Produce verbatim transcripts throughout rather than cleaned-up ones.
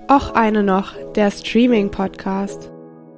Och eine noch, der Streaming-Podcast.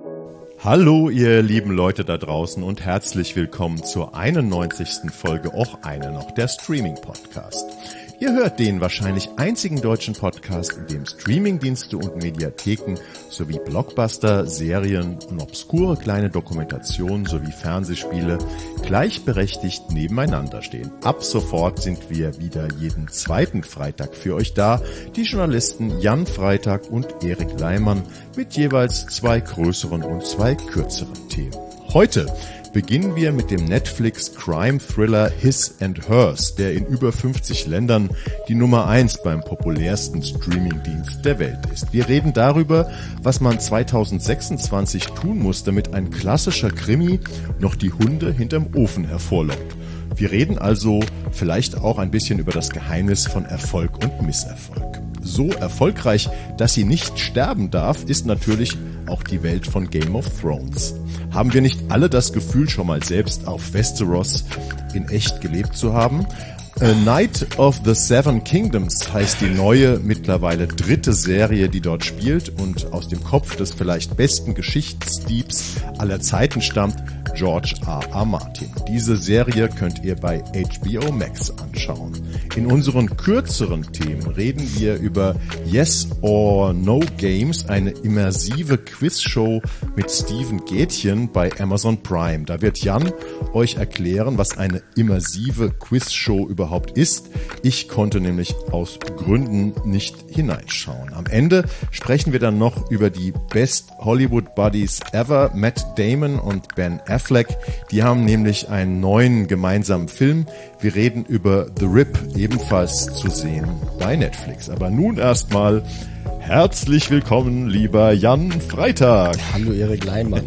Hallo ihr lieben Leute da draußen und herzlich willkommen zur einundneunzigsten Folge Och eine noch, der Streaming-Podcast. Ihr hört den wahrscheinlich einzigen deutschen Podcast, in dem Streamingdienste und Mediatheken sowie Blockbuster, Serien und obskure kleine Dokumentationen sowie Fernsehspiele gleichberechtigt nebeneinander stehen. Ab sofort sind wir wieder jeden zweiten Freitag für euch da, die Journalisten Jan Freitag und Erik Leimann mit jeweils zwei größeren und zwei kürzeren Themen. Heute beginnen wir mit dem Netflix-Crime-Thriller His and Hers, der in über fünfzig Ländern die Nummer eins beim populärsten Streamingdienst der Welt ist. Wir reden darüber, was man zweitausendsechsundzwanzig tun muss, damit ein klassischer Krimi noch die Hunde hinterm Ofen hervorlockt. Wir reden also vielleicht auch ein bisschen über das Geheimnis von Erfolg und Misserfolg. So erfolgreich, dass sie nicht sterben darf, ist natürlich auch die Welt von Game of Thrones. Haben wir nicht alle das Gefühl, schon mal selbst auf Westeros in echt gelebt zu haben? A Night of the Seven Kingdoms heißt die neue, mittlerweile dritte Serie, die dort spielt und aus dem Kopf des vielleicht besten Geschichtsdiebs aller Zeiten stammt, George R R. Martin. Diese Serie könnt ihr bei H B O Max anschauen. In unseren kürzeren Themen reden wir über Yes or No Games, eine immersive Quizshow mit Steven Gätchen bei Amazon Prime. Da wird Jan euch erklären, was eine immersive Quizshow überhaupt ist. Ich konnte nämlich aus Gründen nicht hineinschauen. Am Ende sprechen wir dann noch über die Best Hollywood Buddies ever, Matt Damon und Ben Affleck. Die haben nämlich einen neuen gemeinsamen Film. Wir reden über The Rip, ebenfalls zu sehen bei Netflix. Aber nun erstmal herzlich willkommen, lieber Jan Freitag. Hallo Erik Leimann.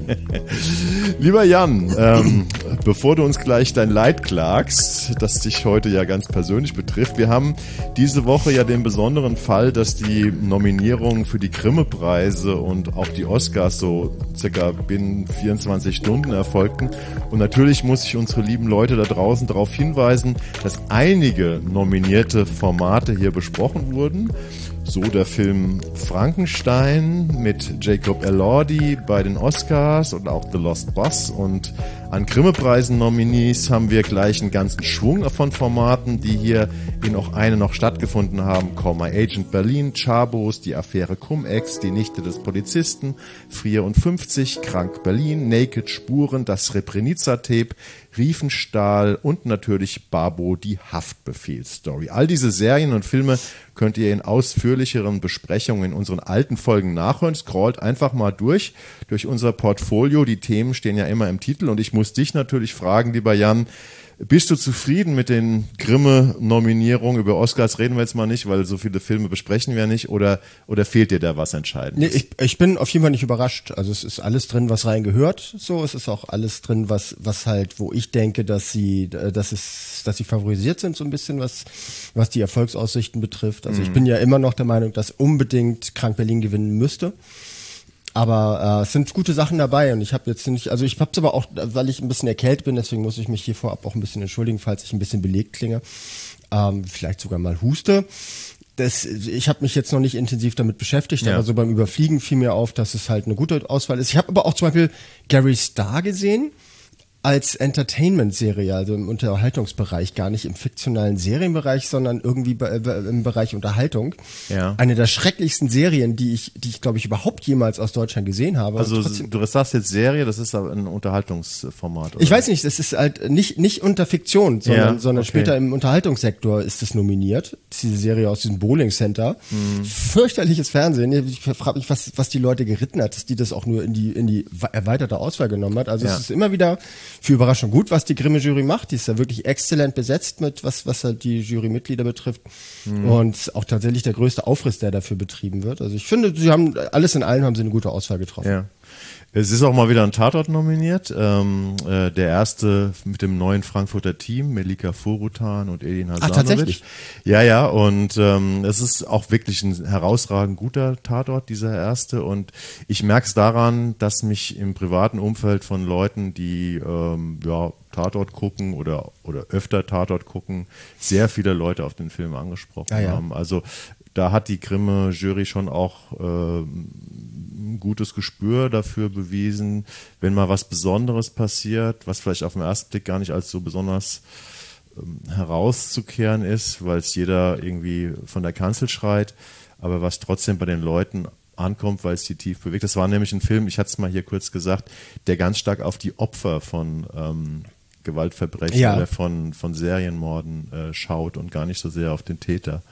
Lieber Jan, ähm, bevor du uns gleich dein Leid klagst, das dich heute ja ganz persönlich betrifft, wir haben diese Woche ja den besonderen Fall, dass die Nominierungen für die Grimme-Preise und auch die Oscars so circa binnen vierundzwanzig Stunden erfolgten. Und natürlich muss ich unsere lieben Leute da draußen darauf hinweisen, dass einige nominierte Formate hier besprochen wurden. So der Film Frankenstein mit Jacob Elordi bei den Oscars und auch The Lost Bus. Und an Grimme-Preisen-Nominees haben wir gleich einen ganzen Schwung von Formaten, die hier in auch eine noch stattgefunden haben. Call My Agent Berlin, Chabos, die Affäre Cum-Ex, die Nichte des Polizisten, vierundfünfzig, Krank Berlin, Naked Spuren, das Srebrenica-Tape, Riefenstahl und natürlich Babo, die Haftbefehlsstory. All diese Serien und Filme könnt ihr in ausführlicheren Besprechungen in unseren alten Folgen nachhören. Scrollt einfach mal durch, durch unser Portfolio. Die Themen stehen ja immer im Titel und ich muss dich natürlich fragen, lieber Jan, bist du zufrieden mit den Grimme-Nominierungen? Über Oscars reden wir jetzt mal nicht, weil so viele Filme besprechen wir nicht. Oder, oder fehlt dir da was Entscheidendes? Nee, ich, ich bin auf jeden Fall nicht überrascht. Also es ist alles drin, was reingehört. So, es ist auch alles drin, was, was halt, wo ich denke, dass sie, dass es, dass sie favorisiert sind so ein bisschen, was, was die Erfolgsaussichten betrifft. Also mhm. ich bin ja immer noch der Meinung, dass unbedingt Krank Berlin gewinnen müsste. Aber äh, es sind gute Sachen dabei und ich habe jetzt nicht, also ich habe es aber auch, weil ich ein bisschen erkältet bin, deswegen muss ich mich hier vorab auch ein bisschen entschuldigen, falls ich ein bisschen belegt klinge, ähm, vielleicht sogar mal huste. Das, ich habe mich jetzt noch nicht intensiv damit beschäftigt, ja. aber so beim Überfliegen fiel mir auf, dass es halt eine gute Auswahl ist. Ich habe aber auch zum Beispiel Gary Starr gesehen als Entertainment-Serie, also im Unterhaltungsbereich, gar nicht im fiktionalen Serienbereich, sondern irgendwie be- be- im Bereich Unterhaltung. Ja. Eine der schrecklichsten Serien, die ich, die ich glaube ich überhaupt jemals aus Deutschland gesehen habe. Also du sagst jetzt Serie, das ist aber ein Unterhaltungsformat, oder? Ich weiß nicht, das ist halt nicht nicht unter Fiktion, sondern, ja, sondern okay. später im Unterhaltungssektor ist es nominiert. Das ist diese Serie aus diesem Bowling Center. Hm. Fürchterliches Fernsehen. Ich frage mich, was, was die Leute geritten hat, dass die das auch nur in die, in die erweiterte Auswahl genommen hat. Also ja. es ist immer wieder für Überraschung gut, was die Grimme-Jury macht. Die ist ja wirklich exzellent besetzt mit, was, was halt die Jurymitglieder betrifft. Mhm. Und auch tatsächlich der größte Aufriss, der dafür betrieben wird. Also ich finde, sie haben, alles in allem haben sie eine gute Auswahl getroffen. Ja. Es ist auch mal wieder ein Tatort nominiert. Ähm, äh, der erste mit dem neuen Frankfurter Team, Melika Forutan und Edin Hasanovic. Ah, tatsächlich? Ja, ja, und ähm, es ist auch wirklich ein herausragend guter Tatort, dieser erste. Und ich merke es daran, dass mich im privaten Umfeld von Leuten, die ähm, ja, Tatort gucken oder, oder öfter Tatort gucken, sehr viele Leute auf den Film angesprochen ah, ja. haben. Also da hat die Grimme-Jury schon auch äh, ein gutes Gespür dafür bewiesen, wenn mal was Besonderes passiert, was vielleicht auf den ersten Blick gar nicht als so besonders ähm, herauszukehren ist, weil es jeder irgendwie von der Kanzel schreit, aber was trotzdem bei den Leuten ankommt, weil es die tief bewegt. Das war nämlich ein Film, ich hatte es mal hier kurz gesagt, der ganz stark auf die Opfer von ähm, Gewaltverbrechen ja. oder von, von Serienmorden äh, schaut und gar nicht so sehr auf den Täter.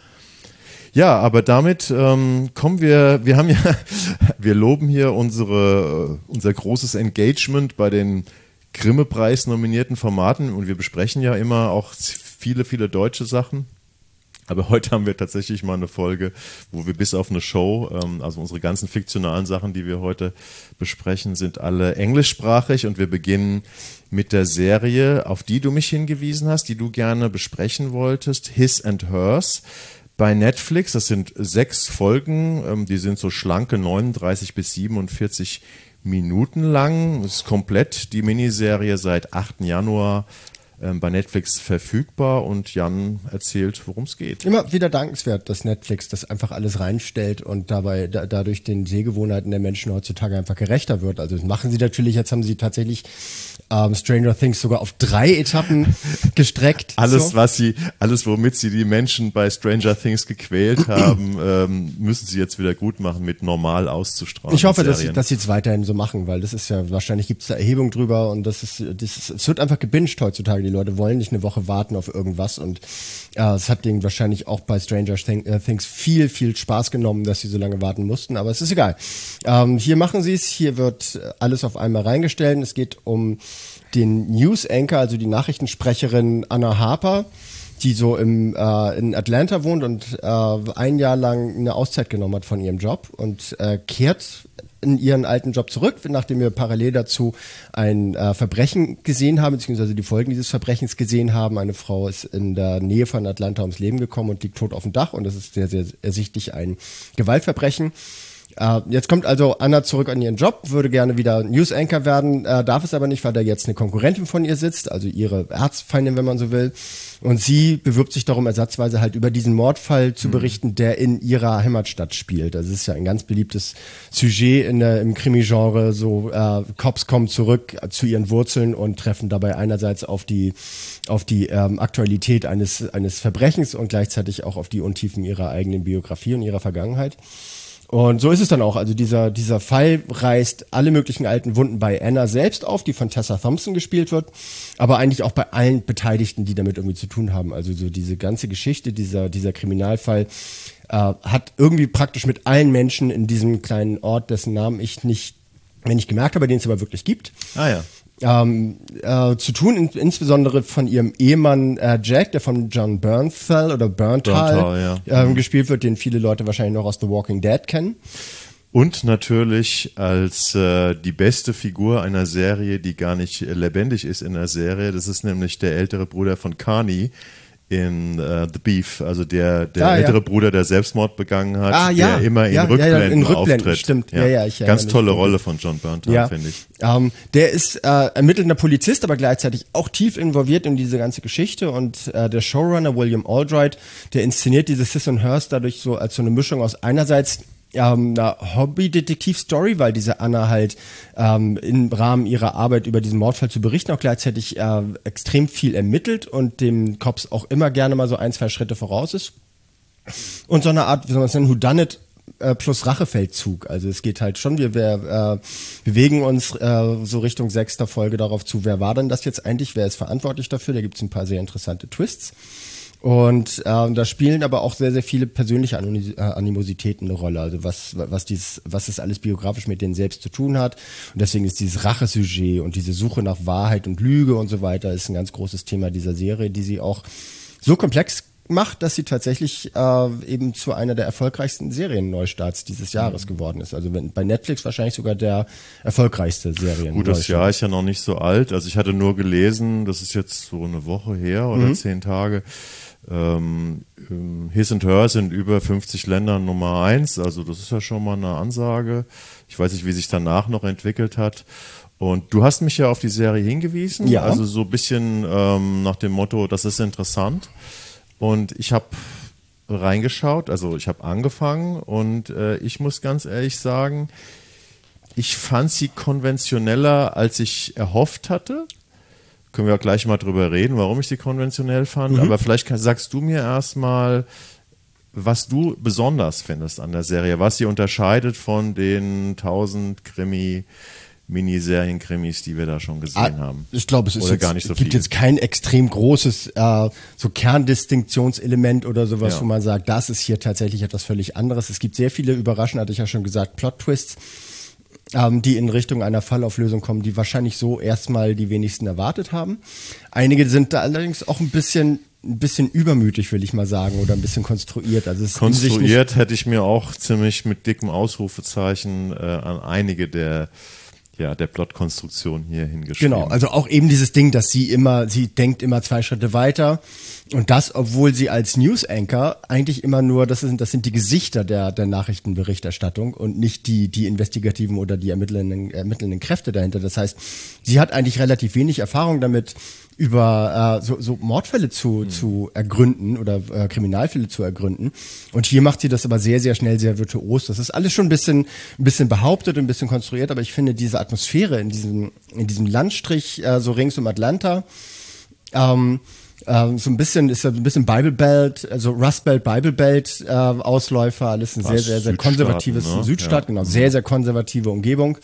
Ja, aber damit ähm, kommen wir, wir haben ja, wir loben hier unsere, unser großes Engagement bei den Grimme-Preis nominierten Formaten und wir besprechen ja immer auch viele, viele deutsche Sachen. Aber heute haben wir tatsächlich mal eine Folge, wo wir bis auf eine Show, ähm, also unsere ganzen fiktionalen Sachen, die wir heute besprechen, sind alle englischsprachig und wir beginnen mit der Serie, auf die du mich hingewiesen hast, die du gerne besprechen wolltest, His and Hers bei Netflix. Das sind sechs Folgen, ähm, die sind so schlanke neununddreißig bis siebenundvierzig Minuten lang. Das ist komplett die Miniserie seit achten Januar bei Netflix verfügbar und Jan erzählt, worum es geht. Immer wieder dankenswert, dass Netflix das einfach alles reinstellt und dabei da, dadurch den Sehgewohnheiten der Menschen heutzutage einfach gerechter wird. Also das machen sie natürlich, jetzt haben sie tatsächlich ähm, Stranger Things sogar auf drei Etappen gestreckt. Alles, so. was sie, alles, womit sie die Menschen bei Stranger Things gequält haben, ähm, müssen sie jetzt wieder gut machen mit normal auszustrahlen. Ich hoffe, dass sie, dass sie es weiterhin so machen, weil das ist ja, wahrscheinlich gibt es da Erhebung drüber und das ist, das ist, es wird einfach gebinged heutzutage. Die Leute wollen nicht eine Woche warten auf irgendwas und äh, es hat denen wahrscheinlich auch bei Stranger Things viel, viel Spaß genommen, dass sie so lange warten mussten, aber es ist egal. Ähm, hier machen sie es, hier wird alles auf einmal reingestellt. Es geht um den News Anchor, also die Nachrichtensprecherin Anna Harper, die so im, äh, in Atlanta wohnt und äh, ein Jahr lang eine Auszeit genommen hat von ihrem Job und äh, kehrt in ihren alten Job zurück, nachdem wir parallel dazu ein äh, Verbrechen gesehen haben, beziehungsweise die Folgen dieses Verbrechens gesehen haben. Eine Frau ist in der Nähe von Atlanta ums Leben gekommen und liegt tot auf dem Dach und das ist sehr, sehr ersichtlich ein Gewaltverbrechen. Äh, jetzt kommt also Anna zurück an ihren Job, würde gerne wieder News Anchor werden, äh, darf es aber nicht, weil da jetzt eine Konkurrentin von ihr sitzt, also ihre Erzfeindin, wenn man so will. Und sie bewirbt sich darum, ersatzweise halt über diesen Mordfall zu berichten, der in ihrer Heimatstadt spielt. Also es ist ja ein ganz beliebtes Sujet in der, im Krimi-Genre. So äh, Cops kommen zurück zu ihren Wurzeln und treffen dabei einerseits auf die auf die ähm, Aktualität eines eines Verbrechens und gleichzeitig auch auf die Untiefen ihrer eigenen Biografie und ihrer Vergangenheit. Und so ist es dann auch. Also dieser, dieser Fall reißt alle möglichen alten Wunden bei Anna selbst auf, die von Tessa Thompson gespielt wird, aber eigentlich auch bei allen Beteiligten, die damit irgendwie zu tun haben. Also so diese ganze Geschichte, dieser, dieser Kriminalfall äh, hat irgendwie praktisch mit allen Menschen in diesem kleinen Ort, dessen Namen ich nicht, wenn nicht gemerkt habe, den es aber wirklich gibt. Ah ja. Ähm, äh, zu tun, in, insbesondere von ihrem Ehemann äh, Jack, der von John Bernthal oder Bernthal, Bernthal ja. ähm, gespielt wird, den viele Leute wahrscheinlich noch aus The Walking Dead kennen. Und natürlich als äh, die beste Figur einer Serie, die gar nicht äh, lebendig ist in der Serie, das ist nämlich der ältere Bruder von Carney in uh, The Beef, also der, der ah, ältere ja. Bruder, der Selbstmord begangen hat, ah, ja. der immer in ja, Rückblenden, ja, ja, in Rückblenden auftritt. Stimmt, ja, ja, ich Ganz tolle mich. Rolle von John Bernthal, ja. finde ich. Ähm, der ist äh, ermittelnder Polizist, aber gleichzeitig auch tief involviert in diese ganze Geschichte und äh, der Showrunner William Aldright, der inszeniert diese His and Hers dadurch so als so eine Mischung aus einerseits ähm, einer Hobby-Detektiv-Story, weil diese Anna halt ähm, im Rahmen ihrer Arbeit über diesen Mordfall zu berichten auch gleichzeitig äh, extrem viel ermittelt und dem Cops auch immer gerne mal so ein, zwei Schritte voraus ist. Und so eine Art, wie soll man es nennen, Whodunit äh, plus Rachefeldzug. Also es geht halt schon, wir, wir äh, bewegen uns äh, so Richtung sechster Folge darauf zu, wer war denn das jetzt eigentlich, wer ist verantwortlich dafür, da gibt es ein paar sehr interessante Twists. Und ähm, da spielen aber auch sehr, sehr viele persönliche Animositäten eine Rolle. Also was, was dieses, was es alles biografisch mit denen selbst zu tun hat. Und deswegen ist dieses Rachesujet und diese Suche nach Wahrheit und Lüge und so weiter ist ein ganz großes Thema dieser Serie, die sie auch so komplex macht, dass sie tatsächlich äh, eben zu einer der erfolgreichsten Serienneustarts dieses Jahres geworden ist. Also wenn, bei Netflix wahrscheinlich sogar der erfolgreichste Serien. Gut, das Jahr ist ja noch nicht so alt. Also ich hatte nur gelesen, das ist jetzt so eine Woche her oder mhm. zehn Tage. Ähm, His and Hers in über fünfzig Ländern Nummer eins. Also das ist ja schon mal eine Ansage. Ich weiß nicht, wie sich danach noch entwickelt hat. Und du hast mich ja auf die Serie hingewiesen. Ja. Also so ein bisschen ähm, nach dem Motto, das ist interessant. Und ich habe reingeschaut, also ich habe angefangen und äh, ich muss ganz ehrlich sagen, ich fand sie konventioneller, als ich erhofft hatte. Können wir auch gleich mal drüber reden, warum ich sie konventionell fand. Mhm. Aber vielleicht kann, sagst du mir erstmal, was du besonders findest an der Serie, was sie unterscheidet von den tausend Krimi, Miniserien-Krimis, die wir da schon gesehen ah, haben. Ich glaube, es ist jetzt, gar nicht so gibt viel. jetzt kein extrem großes äh, so Kerndistinktionselement oder sowas, ja. wo man sagt, das ist hier tatsächlich etwas völlig anderes. Es gibt sehr viele überraschend, hatte ich ja schon gesagt, Plot-Twists, ähm, die in Richtung einer Fallauflösung kommen, die wahrscheinlich so erstmal die wenigsten erwartet haben. Einige sind da allerdings auch ein bisschen ein bisschen übermütig, will ich mal sagen, oder ein bisschen konstruiert. Also es konstruiert hätte ich mir auch ziemlich mit dickem Ausrufezeichen äh, an einige der ja, der Plotkonstruktion hier hingeschrieben. Genau, also auch eben dieses Ding, dass sie immer, sie denkt immer zwei Schritte weiter und das, obwohl sie als News-Anchor eigentlich immer nur, das sind, das sind die Gesichter der, der Nachrichtenberichterstattung und nicht die, die investigativen oder die ermittelnden, ermittelnden Kräfte dahinter. Das heißt, sie hat eigentlich relativ wenig Erfahrung damit, über äh, so, so Mordfälle zu, mhm. zu ergründen oder äh, Kriminalfälle zu ergründen. Und hier macht sie das aber sehr, sehr schnell, sehr virtuos. Das ist alles schon ein bisschen, ein bisschen behauptet und ein bisschen konstruiert, aber ich finde diese Atmosphäre in diesem, in diesem Landstrich äh, so rings um Atlanta, ähm, äh, so ein bisschen, ist ja so ein bisschen Bible Belt, also Rust Belt, Bible Belt äh, Ausläufer, alles ein Was, sehr, sehr, sehr konservatives ne? Südstaat, ja. genau, sehr, sehr konservative Umgebung.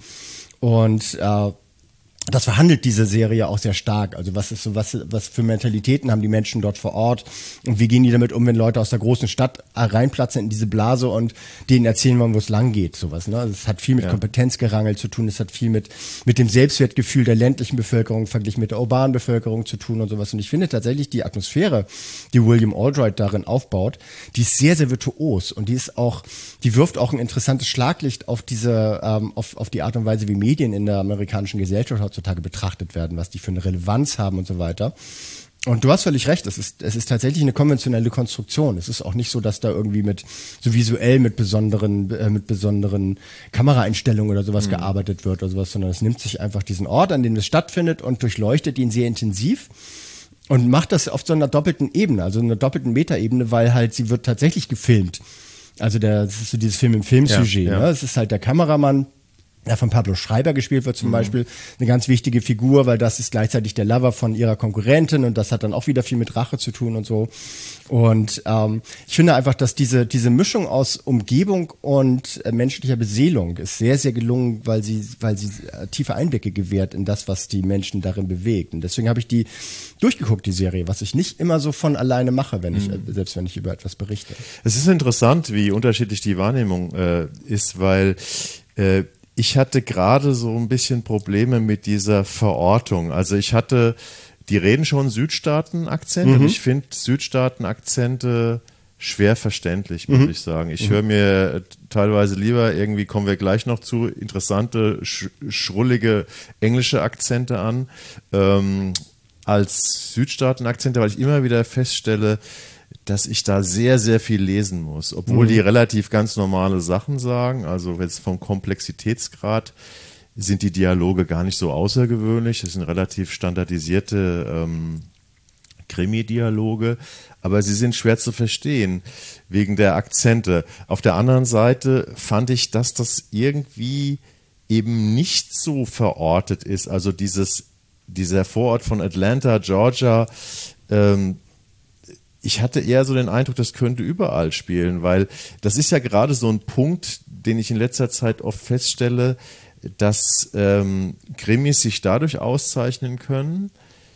Und äh, das verhandelt diese Serie auch sehr stark. Also was ist so, was, was für Mentalitäten haben die Menschen dort vor Ort und wie gehen die damit um, wenn Leute aus der großen Stadt reinplatzen in diese Blase und denen erzählen wollen, wo es lang geht, sowas. Ne? Es hat viel mit ja. Kompetenzgerangel zu tun, es hat viel mit mit dem Selbstwertgefühl der ländlichen Bevölkerung verglichen mit der urbanen Bevölkerung zu tun und sowas. Und ich finde tatsächlich die Atmosphäre, die William Aldrich darin aufbaut, die ist sehr, sehr virtuos und die ist auch, die wirft auch ein interessantes Schlaglicht auf diese, ähm, auf auf die Art und Weise, wie Medien in der amerikanischen Gesellschaft heutzutage betrachtet werden, was die für eine Relevanz haben und so weiter. Und du hast völlig recht, es ist, es ist tatsächlich eine konventionelle Konstruktion. Es ist auch nicht so, dass da irgendwie mit, so visuell mit besonderen, äh, mit besonderen Kameraeinstellungen oder sowas mhm. gearbeitet wird oder sowas, sondern es nimmt sich einfach diesen Ort, an dem es stattfindet und durchleuchtet ihn sehr intensiv und macht das auf so einer doppelten Ebene, also einer doppelten Metaebene, weil halt sie wird tatsächlich gefilmt. Also der, das ist so dieses Film im Filmsujet, ja, ja. ne? Es ist halt der Kameramann, der von Pablo Schreiber gespielt wird zum mhm. Beispiel, eine ganz wichtige Figur, weil das ist gleichzeitig der Lover von ihrer Konkurrentin und das hat dann auch wieder viel mit Rache zu tun und so. Und ähm, ich finde einfach, dass diese diese Mischung aus Umgebung und äh, menschlicher Beseelung ist sehr, sehr gelungen, weil sie weil sie äh, tiefe Einblicke gewährt in das, was die Menschen darin bewegt. Und deswegen habe ich die durchgeguckt, die Serie, was ich nicht immer so von alleine mache, wenn ich, mhm. äh, selbst wenn ich über etwas berichte. Es ist interessant, wie unterschiedlich die Wahrnehmung äh, ist, weil äh, ich hatte gerade so ein bisschen Probleme mit dieser Verortung. Also ich hatte, die reden schon Südstaaten-Akzent mhm. und ich finde Südstaaten-Akzente schwer verständlich, muss mhm. ich sagen. Ich mhm. höre mir teilweise lieber, irgendwie kommen wir gleich noch zu, interessante, sch schrullige englische Akzente an, ähm, als Südstaaten-Akzente, weil ich immer wieder feststelle, dass ich da sehr, sehr viel lesen muss, obwohl mhm. die relativ ganz normale Sachen sagen. Also jetzt vom Komplexitätsgrad sind die Dialoge gar nicht so außergewöhnlich. Es sind relativ standardisierte ähm, Krimi-Dialoge, aber sie sind schwer zu verstehen wegen der Akzente. Auf der anderen Seite fand ich, dass das irgendwie eben nicht so verortet ist. Also dieses, dieser Vorort von Atlanta, Georgia, ähm, ich hatte eher so den Eindruck, das könnte überall spielen, weil das ist ja gerade so ein Punkt, den ich in letzter Zeit oft feststelle, dass ähm, Krimis sich dadurch auszeichnen können,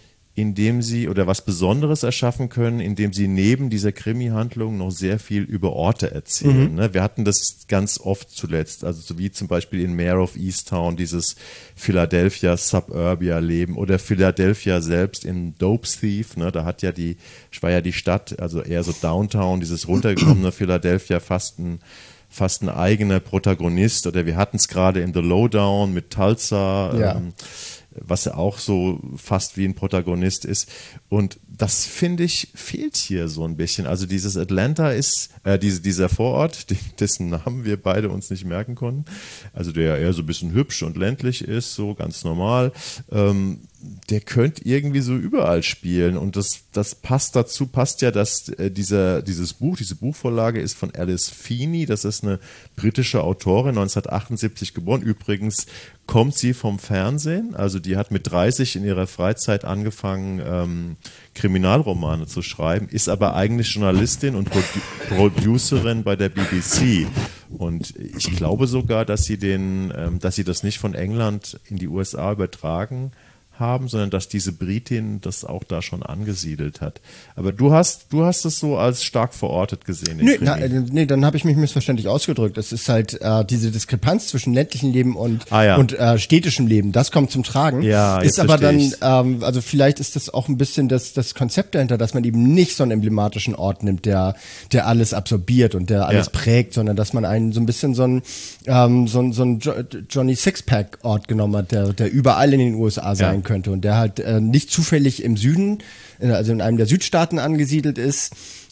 indem sie oder was Besonderes erschaffen können, indem sie neben dieser Krimi-Handlung noch sehr viel über Orte erzählen. Mhm. Ne? Wir hatten das ganz oft zuletzt, also so wie zum Beispiel in Mare of Easttown, dieses Philadelphia Suburbia-Leben oder Philadelphia selbst in Dope Thief, ne? Da hat ja die, war ja die Stadt, also eher so Downtown, dieses runtergekommene Philadelphia fast ein fast ein eigener Protagonist, oder wir hatten es gerade in The Lowdown mit Tulsa, ja. ähm, was ja auch so fast wie ein Protagonist ist. Und das, finde ich, fehlt hier so ein bisschen. Also dieses Atlanta ist, äh, diese, dieser Vorort, dessen Namen wir beide uns nicht merken konnten, also der eher so ein bisschen hübsch und ländlich ist, so ganz normal, ähm, der könnte irgendwie so überall spielen und das, das passt dazu, passt ja, dass äh, dieser, dieses Buch, diese Buchvorlage ist von Alice Feeney, das ist eine britische Autorin, neunzehnhundertachtundsiebzig geboren, übrigens kommt sie vom Fernsehen, also die hat mit dreißig in ihrer Freizeit angefangen, ähm, Kriminalromane zu schreiben, ist aber eigentlich Journalistin und Produ- Producerin bei der B B C und ich glaube sogar, dass sie den, ähm, dass sie das nicht von England in die U S A übertragen haben, sondern dass diese Britin das auch da schon angesiedelt hat. Aber du hast, du hast es so als stark verortet gesehen. Nee, na, äh, nee, dann habe ich mich missverständlich ausgedrückt. Es ist halt äh, diese Diskrepanz zwischen ländlichem Leben und, ah, ja. und äh, städtischem Leben, das kommt zum Tragen. Ja, ist aber dann, ähm, also vielleicht ist das auch ein bisschen das, das Konzept dahinter, dass man eben nicht so einen emblematischen Ort nimmt, der, der alles absorbiert und der alles ja. prägt, sondern dass man einen so ein bisschen so einen, ähm, so einen, so einen jo- Johnny Sixpack Ort genommen hat, der, der überall in den U S A sein ja. könnte und der halt äh, nicht zufällig im Süden, also in einem der Südstaaten angesiedelt ist,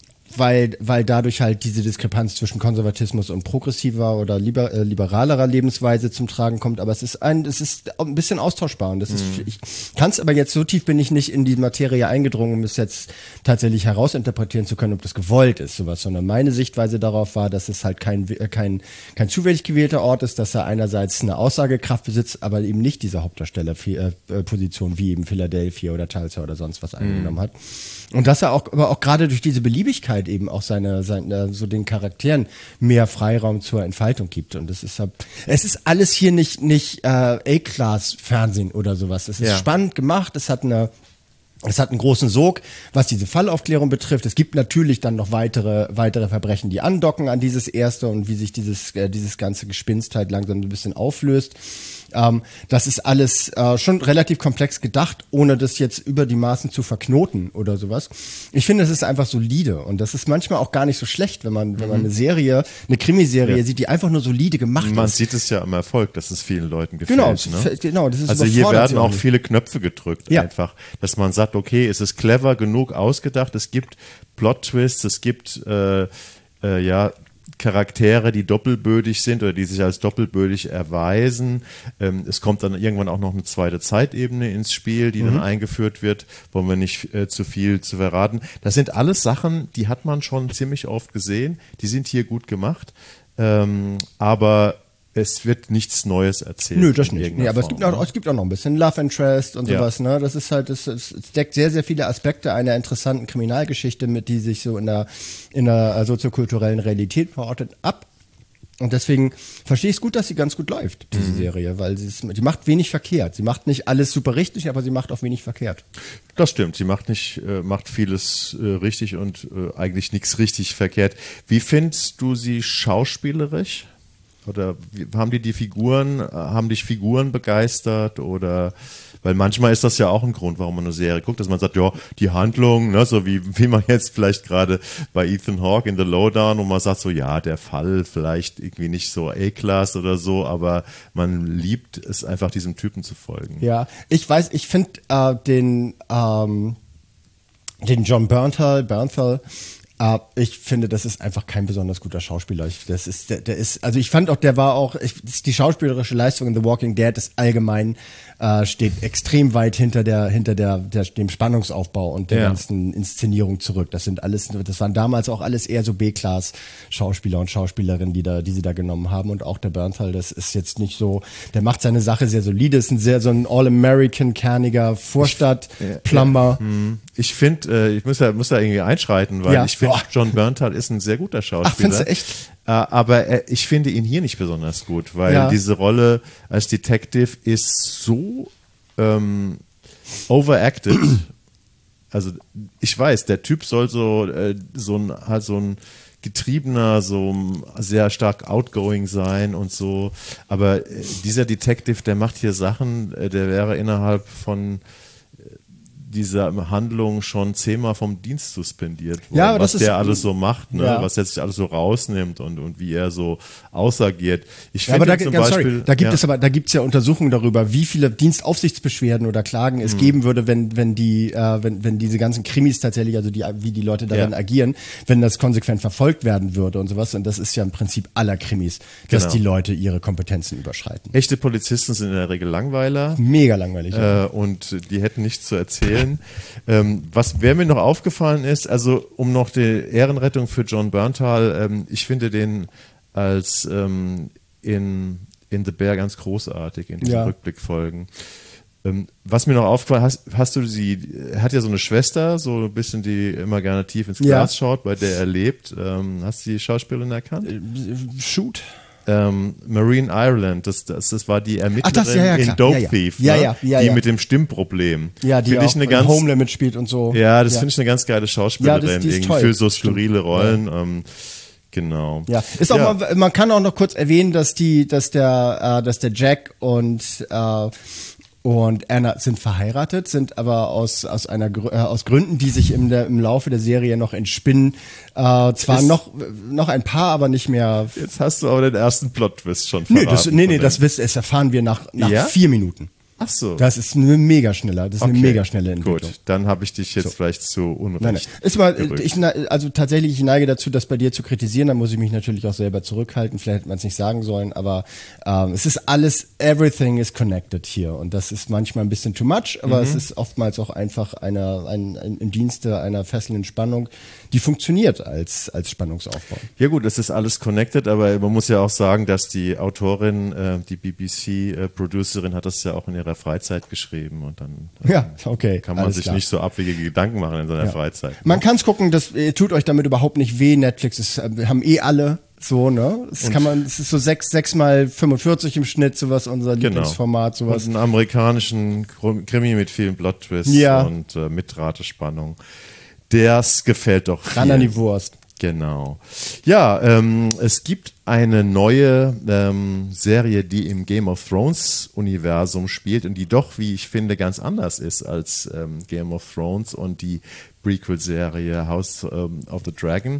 weil, weil dadurch halt diese Diskrepanz zwischen Konservatismus und progressiver oder liber, äh, liberalerer Lebensweise zum Tragen kommt. Aber es ist ein, es ist ein bisschen austauschbar. Und das ist, mhm. ich kann es aber jetzt, so tief bin ich nicht in die Materie eingedrungen, um es jetzt tatsächlich herausinterpretieren zu können, ob das gewollt ist, sowas, sondern meine Sichtweise darauf war, dass es halt kein, kein, kein zufällig gewählter Ort ist, dass er einerseits eine Aussagekraft besitzt, aber eben nicht diese Hauptdarstellerposition wie eben Philadelphia oder Tulsa oder sonst was eingenommen mhm. hat. Und dass er auch, aber auch gerade durch diese Beliebigkeit eben auch seine, seine, so den Charakteren mehr Freiraum zur Entfaltung gibt. Und das ist, es ist alles hier nicht, nicht äh, A-Class-Fernsehen oder sowas. Es ist ja. spannend gemacht, es hat eine, es hat einen großen Sog, was diese Fallaufklärung betrifft. Es gibt natürlich dann noch weitere, weitere Verbrechen, die andocken an dieses erste und wie sich dieses, äh, dieses ganze Gespinst halt langsam ein bisschen auflöst. Ähm, das ist alles äh, schon relativ komplex gedacht, ohne das jetzt über die Maßen zu verknoten oder sowas. Ich finde, es ist einfach solide und das ist manchmal auch gar nicht so schlecht, wenn man, wenn man eine Serie, eine Krimiserie ja. sieht, die einfach nur solide gemacht man ist. Man sieht es ja am Erfolg, dass es vielen Leuten gefällt. Genau, ne? genau das ist also hier werden auch viele Knöpfe gedrückt, ja. einfach, dass man sagt, okay, es ist clever genug ausgedacht, es gibt Plot-Twists, es gibt äh, äh, ja Charaktere, die doppelbödig sind oder die sich als doppelbödig erweisen. Ähm, es kommt dann irgendwann auch noch eine zweite Zeitebene ins Spiel, die mhm. dann eingeführt wird. Wollen wir nicht äh, zu viel zu verraten. Das sind alles Sachen, die hat man schon ziemlich oft gesehen. Die sind hier gut gemacht. Ähm, aber es wird nichts Neues erzählt. Nö, das nicht. Nee, aber Form, es gibt, auch, ne? es gibt auch noch ein bisschen Love Interest und ja. sowas. Ne? Das ist halt, es, es deckt sehr, sehr viele Aspekte einer interessanten Kriminalgeschichte, mit die sich so in der, in der soziokulturellen Realität verortet, ab. Und deswegen verstehe ich es gut, dass sie ganz gut läuft, diese mhm. Serie, weil sie, ist, die macht wenig verkehrt. Sie macht nicht alles super richtig, aber sie macht auch wenig verkehrt. Das stimmt, sie macht nicht, äh, macht vieles äh, richtig und äh, eigentlich nichts richtig verkehrt. Wie findest du sie schauspielerisch? Oder wie, haben die die Figuren, haben dich Figuren begeistert oder, weil manchmal ist das ja auch ein Grund, warum man eine Serie guckt, dass man sagt, ja, die Handlung, ne, so wie, wie man jetzt vielleicht gerade bei Ethan Hawke in The Lowdown, wo man sagt so, ja, der Fall vielleicht irgendwie nicht so A-Class oder so, aber man liebt es einfach, diesem Typen zu folgen. Ja, ich weiß, ich finde äh, den, ähm, den John Bernthal, Bernthal, Uh, ich finde, das ist einfach kein besonders guter Schauspieler. Ich, das ist, der, der ist, also ich fand auch, der war auch, ich, die schauspielerische Leistung in The Walking Dead ist allgemein, äh, steht extrem weit hinter der, hinter der, der dem Spannungsaufbau und der ja. ganzen Inszenierung zurück. Das sind alles, das waren damals auch alles eher so B-Class-Schauspieler und Schauspielerinnen, die da, die sie da genommen haben. Und auch der Bernthal, das ist jetzt nicht so, der macht seine Sache sehr solide, ist ein sehr, so ein All-American, kerniger Vorstadt-Plumber. Ja, ja. Ich finde, äh, ich muss da, muss da irgendwie einschreiten, weil ja. ich finde, John Bernthal ist ein sehr guter Schauspieler. Ach, findest du echt? Äh, aber äh, ich finde ihn hier nicht besonders gut, weil ja. diese Rolle als Detective ist so ähm, overacted. Also ich weiß, der Typ soll so, äh, so ein, halt so ein getriebener, so sehr stark outgoing sein und so. Aber äh, dieser Detective, der macht hier Sachen, äh, der wäre innerhalb von diese Handlung schon zehnmal vom Dienst suspendiert worden, ja, aber was das der ist, alles so macht, ne? Ja. Was er sich alles so rausnimmt und, und wie er so ausagiert. Ich Ja, aber da, zum ganz Beispiel, sorry, da gibt ja. es aber, da gibt es ja Untersuchungen darüber, wie viele Dienstaufsichtsbeschwerden oder Klagen es Mhm. geben würde, wenn, wenn die, äh, wenn, wenn diese ganzen Krimis tatsächlich, also die, wie die Leute darin Ja. agieren, wenn das konsequent verfolgt werden würde und sowas. Und das ist ja im Prinzip aller Krimis, dass Genau. die Leute ihre Kompetenzen überschreiten. Echte Polizisten sind in der Regel Langweiler. Mega langweilig. ja. Äh, und die hätten nichts zu erzählen. ähm, was wer mir noch aufgefallen ist, also um noch die Ehrenrettung für John Berntal, ähm, ich finde den als ähm, in, in The Bear ganz großartig in diesen Ja. Rückblickfolgen. Ähm, was mir noch aufgefallen hast, hast du sie, er hat ja so eine Schwester, so ein bisschen, die immer gerne tief ins Glas Ja. schaut, bei der er lebt. Ähm, hast du die Schauspielerin erkannt? Shoot. Ähm, Marine Ireland, das, das, das war die Ermittlerin Ach, das, ja, ja, in klar. Dope Ja, ja. Thief, Ja, ne? ja, ja, die ja. mit dem Stimmproblem. Ja, die Find auch ich eine in ganz, Home Limit spielt und so. Ja, das finde ich eine ganz geile Schauspielerin, Ja, das- die ist irgendwie toll. für so Stimmt. skurrile Rollen. Ähm, genau. Ja, ist auch Ja. mal, man kann auch noch kurz erwähnen, dass die, dass der, äh, dass der Jack und äh, und Anna sind verheiratet, sind aber aus aus einer Grü- äh, aus Gründen, die sich im, der, im Laufe der Serie noch entspinnen, äh, zwar Ist- noch noch ein paar, aber nicht mehr. Jetzt hast du aber den ersten Plot-Twist schon Nee, verraten. das, nee, nee, von das dem. wisst, das erfahren wir nach nach Ja? vier Minuten. Ach so. Das ist eine mega schneller, das ist eine Okay, mega schnelle Entwicklung. Gut, dann habe ich dich jetzt So. vielleicht zu Unrecht. Nein, nein. Ist mal, gerügt. ich, ne- also tatsächlich, ich neige dazu, das bei dir zu kritisieren, dann muss ich mich natürlich auch selber zurückhalten, vielleicht hätte man es nicht sagen sollen, aber ähm, es ist alles, everything is connected hier und das ist manchmal ein bisschen too much, aber Mhm. es ist oftmals auch einfach einer, ein, ein, im Dienste einer fesselnden Spannung, die funktioniert als, als Spannungsaufbau. Ja gut, es ist alles connected, aber man muss ja auch sagen, dass die Autorin, äh, die B B C-Producerin hat das ja auch in ihrer Freizeit geschrieben und dann äh, Ja, okay. kann man alles sich klar. nicht so abwegige Gedanken machen in seiner Ja. Freizeit. Man kann es gucken, das äh, tut euch damit überhaupt nicht weh. Netflix ist, äh, wir haben eh alle so, ne? Das Und- kann man, es ist so sechs, sechs mal fünfundvierzig im Schnitt, sowas unser Genau. Lieblingsformat, sowas. Und einen amerikanischen Krimi mit vielen Plot-Twists Ja. und äh, Mitratespannung. Das gefällt doch Ran an vielen. die Wurst. Genau. Ja, ähm, es gibt eine neue ähm, Serie, die im Game of Thrones Universum spielt und die doch, wie ich finde, ganz anders ist als ähm, Game of Thrones und die Prequel-Serie House ähm, of the Dragon.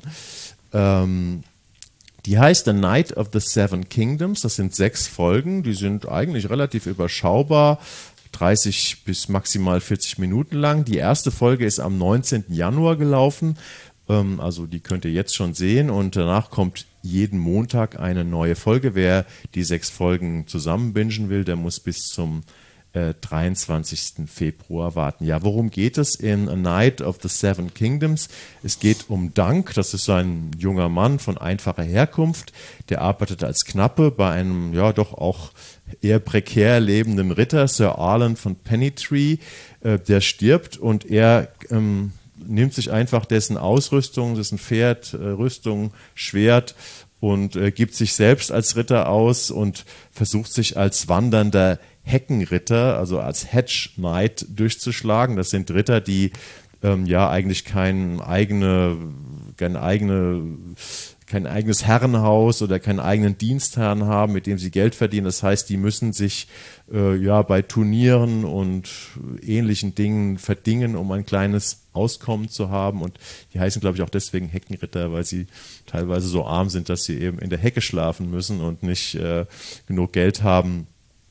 Ähm, die heißt The Night of the Seven Kingdoms. Das sind sechs Folgen. Die sind eigentlich relativ überschaubar. dreißig bis maximal vierzig Minuten lang. Die erste Folge ist am neunzehnten Januar gelaufen. Ähm, also die könnt ihr jetzt schon sehen. Und danach kommt jeden Montag eine neue Folge. Wer die sechs Folgen zusammen bingen will, der muss bis zum äh, dreiundzwanzigsten Februar warten. Ja, worum geht es in A Night of the Seven Kingdoms? Es geht um Dunk. Das ist ein junger Mann von einfacher Herkunft. Der arbeitet als Knappe bei einem, ja, doch auch eher prekär lebenden Ritter, Sir Arlan von Pennytree. Äh, der stirbt und er ähm, nimmt sich einfach dessen Ausrüstung, dessen Pferd, äh, Rüstung, Schwert und äh, gibt sich selbst als Ritter aus und versucht sich als wandernder Heckenritter, also als Hedge Knight durchzuschlagen. Das sind Ritter, die ähm, ja eigentlich kein eigene, keine eigene kein eigenes Herrenhaus oder keinen eigenen Dienstherrn haben, mit dem sie Geld verdienen. Das heißt, die müssen sich äh, ja bei Turnieren und ähnlichen Dingen verdingen, um ein kleines Auskommen zu haben. Und die heißen, glaube ich, auch deswegen Heckenritter, weil sie teilweise so arm sind, dass sie eben in der Hecke schlafen müssen und nicht äh, genug Geld haben,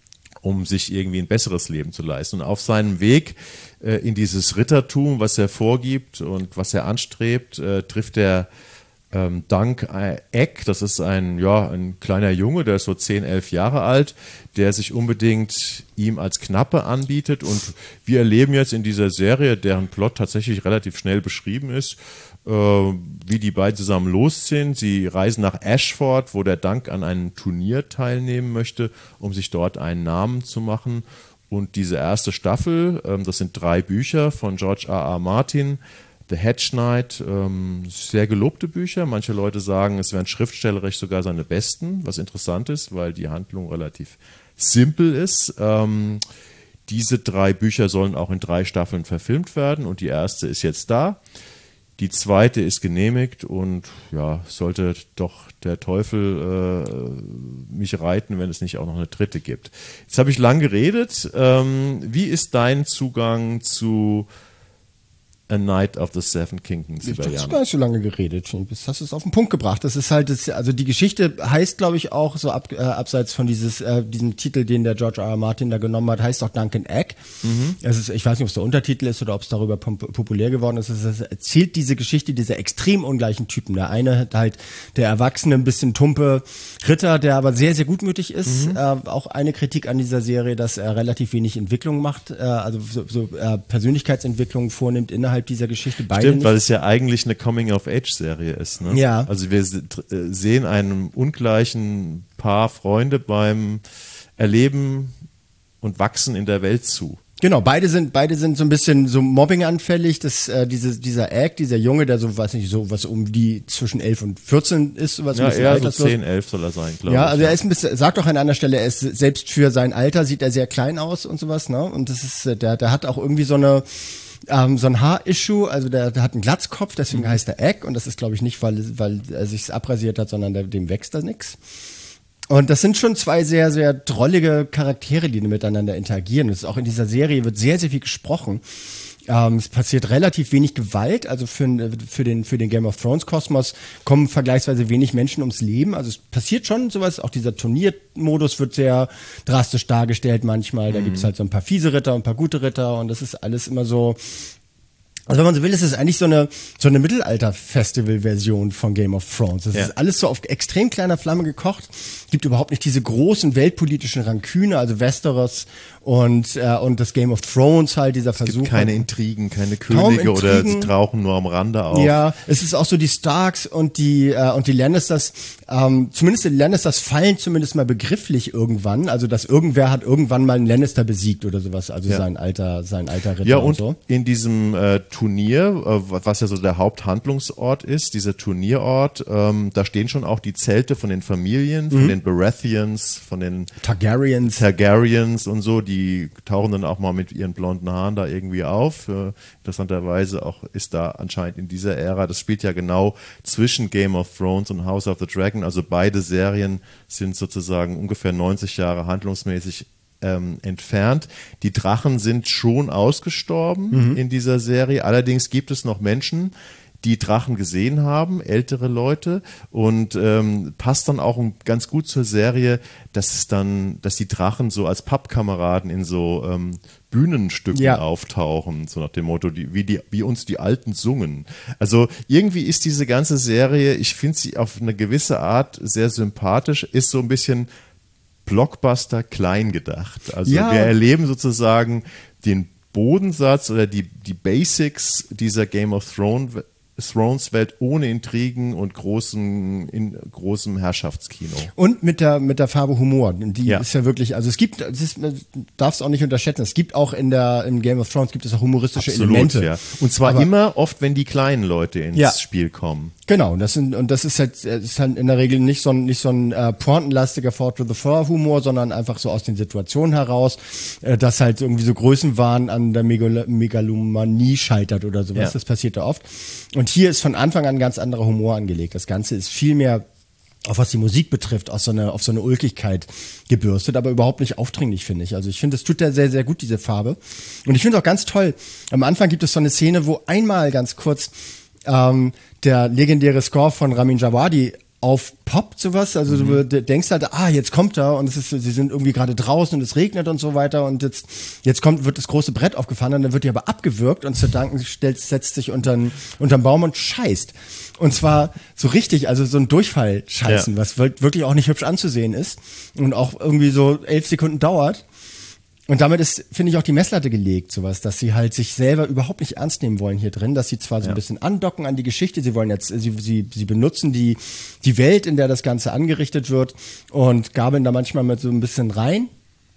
um sich irgendwie ein besseres Leben zu leisten. Und auf seinem Weg äh, in dieses Rittertum, was er vorgibt und was er anstrebt, äh, trifft er ähm, Dunk Egg. Das ist ein, ja, ein kleiner Junge, der ist so zehn, elf Jahre alt, der sich unbedingt ihm als Knappe anbietet. Und wir erleben jetzt in dieser Serie, deren Plot tatsächlich relativ schnell beschrieben ist, äh, wie die beiden zusammen losziehen. Sie reisen nach Ashford, wo der Dunk an einem Turnier teilnehmen möchte, um sich dort einen Namen zu machen. Und diese erste Staffel, ähm, das sind drei Bücher von George R R. Martin, The Hedge Knight, ähm, sehr gelobte Bücher. Manche Leute sagen, es wären schriftstellerisch sogar seine besten, was interessant ist, weil die Handlung relativ simpel ist. Ähm, diese drei Bücher sollen auch in drei Staffeln verfilmt werden und die erste ist jetzt da. Die zweite ist genehmigt und ja, sollte doch der Teufel äh, mich reiten, wenn es nicht auch noch eine dritte gibt. Jetzt habe ich lang geredet. Ähm, wie ist dein Zugang zu A Knight of the Seven Kingdoms über Jahre. Ich Jahre. habe gar nicht so lange geredet. Das hast du es auf den Punkt gebracht. Das ist halt, das, also die Geschichte heißt, glaube ich, auch so ab, äh, abseits von dieses, äh, diesem Titel, den der George R. R. Martin da genommen hat, heißt auch Duncan Egg. Mhm. Es ist, ich weiß nicht, ob es der Untertitel ist oder ob es darüber pop- populär geworden ist. Es erzählt diese Geschichte dieser extrem ungleichen Typen. Der eine hat halt der erwachsene, ein bisschen tumpe Ritter, der aber sehr, sehr gutmütig ist. Mhm. Äh, auch eine Kritik an dieser Serie, dass er relativ wenig Entwicklung macht, äh, also so, so äh, Persönlichkeitsentwicklung vornimmt innerhalb dieser Geschichte. Beide Stimmt, nicht. Weil es ja eigentlich eine Coming-of-Age-Serie ist. Ne? Ja. Also wir sehen einem ungleichen Paar Freunde beim Erleben und Wachsen in der Welt zu. Genau, beide sind beide sind so ein bisschen so mobbinganfällig. Das, äh, diese, dieser Egg, dieser Junge, der so, weiß nicht, so was um die zwischen elf und vierzehn ist. Sowas Ja, ein bisschen eher so alterslos. zehn, elf soll er sein, glaube Ja, ich. also er ist ein bisschen, sagt auch an einer Stelle, er ist selbst für sein Alter sieht er sehr klein aus und sowas, ne? Und das ist, äh, der, der hat auch irgendwie so eine, ähm, so ein Haarissue, also der, der hat einen Glatzkopf, deswegen mhm. heißt er Egg und das ist, glaube ich, nicht, weil, weil er sich's abrasiert hat, sondern der, dem wächst da nix. Und das sind schon zwei sehr, sehr drollige Charaktere, die miteinander interagieren. Das ist auch in dieser Serie wird sehr, sehr viel gesprochen. Ähm, es passiert relativ wenig Gewalt, also für, für, den, für den Game of Thrones Kosmos kommen vergleichsweise wenig Menschen ums Leben. Also es passiert schon sowas, auch dieser Turniermodus wird sehr drastisch dargestellt manchmal. Da mhm. gibt es halt so ein paar fiese Ritter und ein paar gute Ritter und das ist alles immer so. Also wenn man so will, ist es eigentlich so eine so eine Mittelalter-Festival-Version von Game of Thrones. Das ja. ist alles so auf extrem kleiner Flamme gekocht. Gibt überhaupt nicht diese großen weltpolitischen Ranküne, also Westeros und äh, und das Game of Thrones halt, dieser Versuch. Es gibt keine Intrigen, keine Könige Intrigen. Oder sie tauchen nur am Rande auf. Ja, es ist auch so die Starks und die äh, und die Lannisters, ähm, zumindest die Lannisters fallen zumindest mal begrifflich irgendwann, also dass irgendwer hat irgendwann mal einen Lannister besiegt oder sowas, also ja. sein alter sein alter Ritter ja, und, und so. In diesem äh, Turnier, was ja so der Haupthandlungsort ist, dieser Turnierort, ähm, da stehen schon auch die Zelte von den Familien, von mhm. den Baratheons, von den Targaryens. Targaryens und so, die tauchen dann auch mal mit ihren blonden Haaren da irgendwie auf. Äh, interessanterweise auch ist da anscheinend in dieser Ära, das spielt ja genau zwischen Game of Thrones und House of the Dragon, also beide Serien sind sozusagen ungefähr neunzig Jahre handlungsmäßig Ähm, entfernt. Die Drachen sind schon ausgestorben mhm. in dieser Serie. Allerdings gibt es noch Menschen, die Drachen gesehen haben, ältere Leute, und ähm, passt dann auch ganz gut zur Serie, dass es dann, dass die Drachen so als Pappkameraden in so ähm, Bühnenstücken ja. auftauchen, so nach dem Motto, die, wie, die, wie uns die Alten sungen. Also irgendwie ist diese ganze Serie, ich finde sie auf eine gewisse Art sehr sympathisch, ist so ein bisschen Blockbuster klein gedacht. Also ja. wir erleben sozusagen den Bodensatz oder die, die Basics dieser Game of Thrones Thrones Welt ohne Intrigen und großen, in großem Herrschaftskino. Und mit der, mit der Farbe Humor. Die ja. ist ja wirklich, also es gibt, das ist, darfst auch nicht unterschätzen, es gibt auch in der, im Game of Thrones gibt es auch humoristische Absolut, Elemente. Ja. Und zwar Aber, immer oft, wenn die kleinen Leute ins ja. Spiel kommen. Genau, das sind, und das ist halt, ist halt in der Regel nicht so ein, nicht so ein äh, pointenlastiger Fort with the Four Humor, sondern einfach so aus den Situationen heraus, äh, dass halt irgendwie so Größenwahn an der Megal- Megalomanie scheitert oder sowas. Ja. Das passiert da oft. Und hier ist von Anfang an ein ganz anderer Humor angelegt. Das Ganze ist viel mehr, auch was die Musik betrifft, auf so eine, auf so eine Ulkigkeit gebürstet, aber überhaupt nicht aufdringlich, finde ich. Also ich finde, es tut da sehr, sehr gut, diese Farbe. Und ich finde es auch ganz toll. Am Anfang gibt es so eine Szene, wo einmal ganz kurz ähm, der legendäre Score von Ramin Djawadi aufpoppt, sowas. Also mhm. du denkst halt, ah, jetzt kommt er und es ist, sie sind irgendwie gerade draußen und es regnet und so weiter und jetzt, jetzt kommt, wird das große Brett aufgefahren und dann wird die aber abgewürgt und Sir Duncan stellt, setzt sich untern, unterm Baum und scheißt. Und zwar so richtig, also so ein Durchfall-Scheißen, ja. was wirklich auch nicht hübsch anzusehen ist und auch irgendwie so elf Sekunden dauert. Und damit ist, finde ich, auch die Messlatte gelegt, sowas, dass sie halt sich selber überhaupt nicht ernst nehmen wollen hier drin, dass sie zwar so ja. ein bisschen andocken an die Geschichte, sie wollen jetzt, sie, sie, sie benutzen die, die Welt, in der das Ganze angerichtet wird und gabeln da manchmal mit so ein bisschen rein,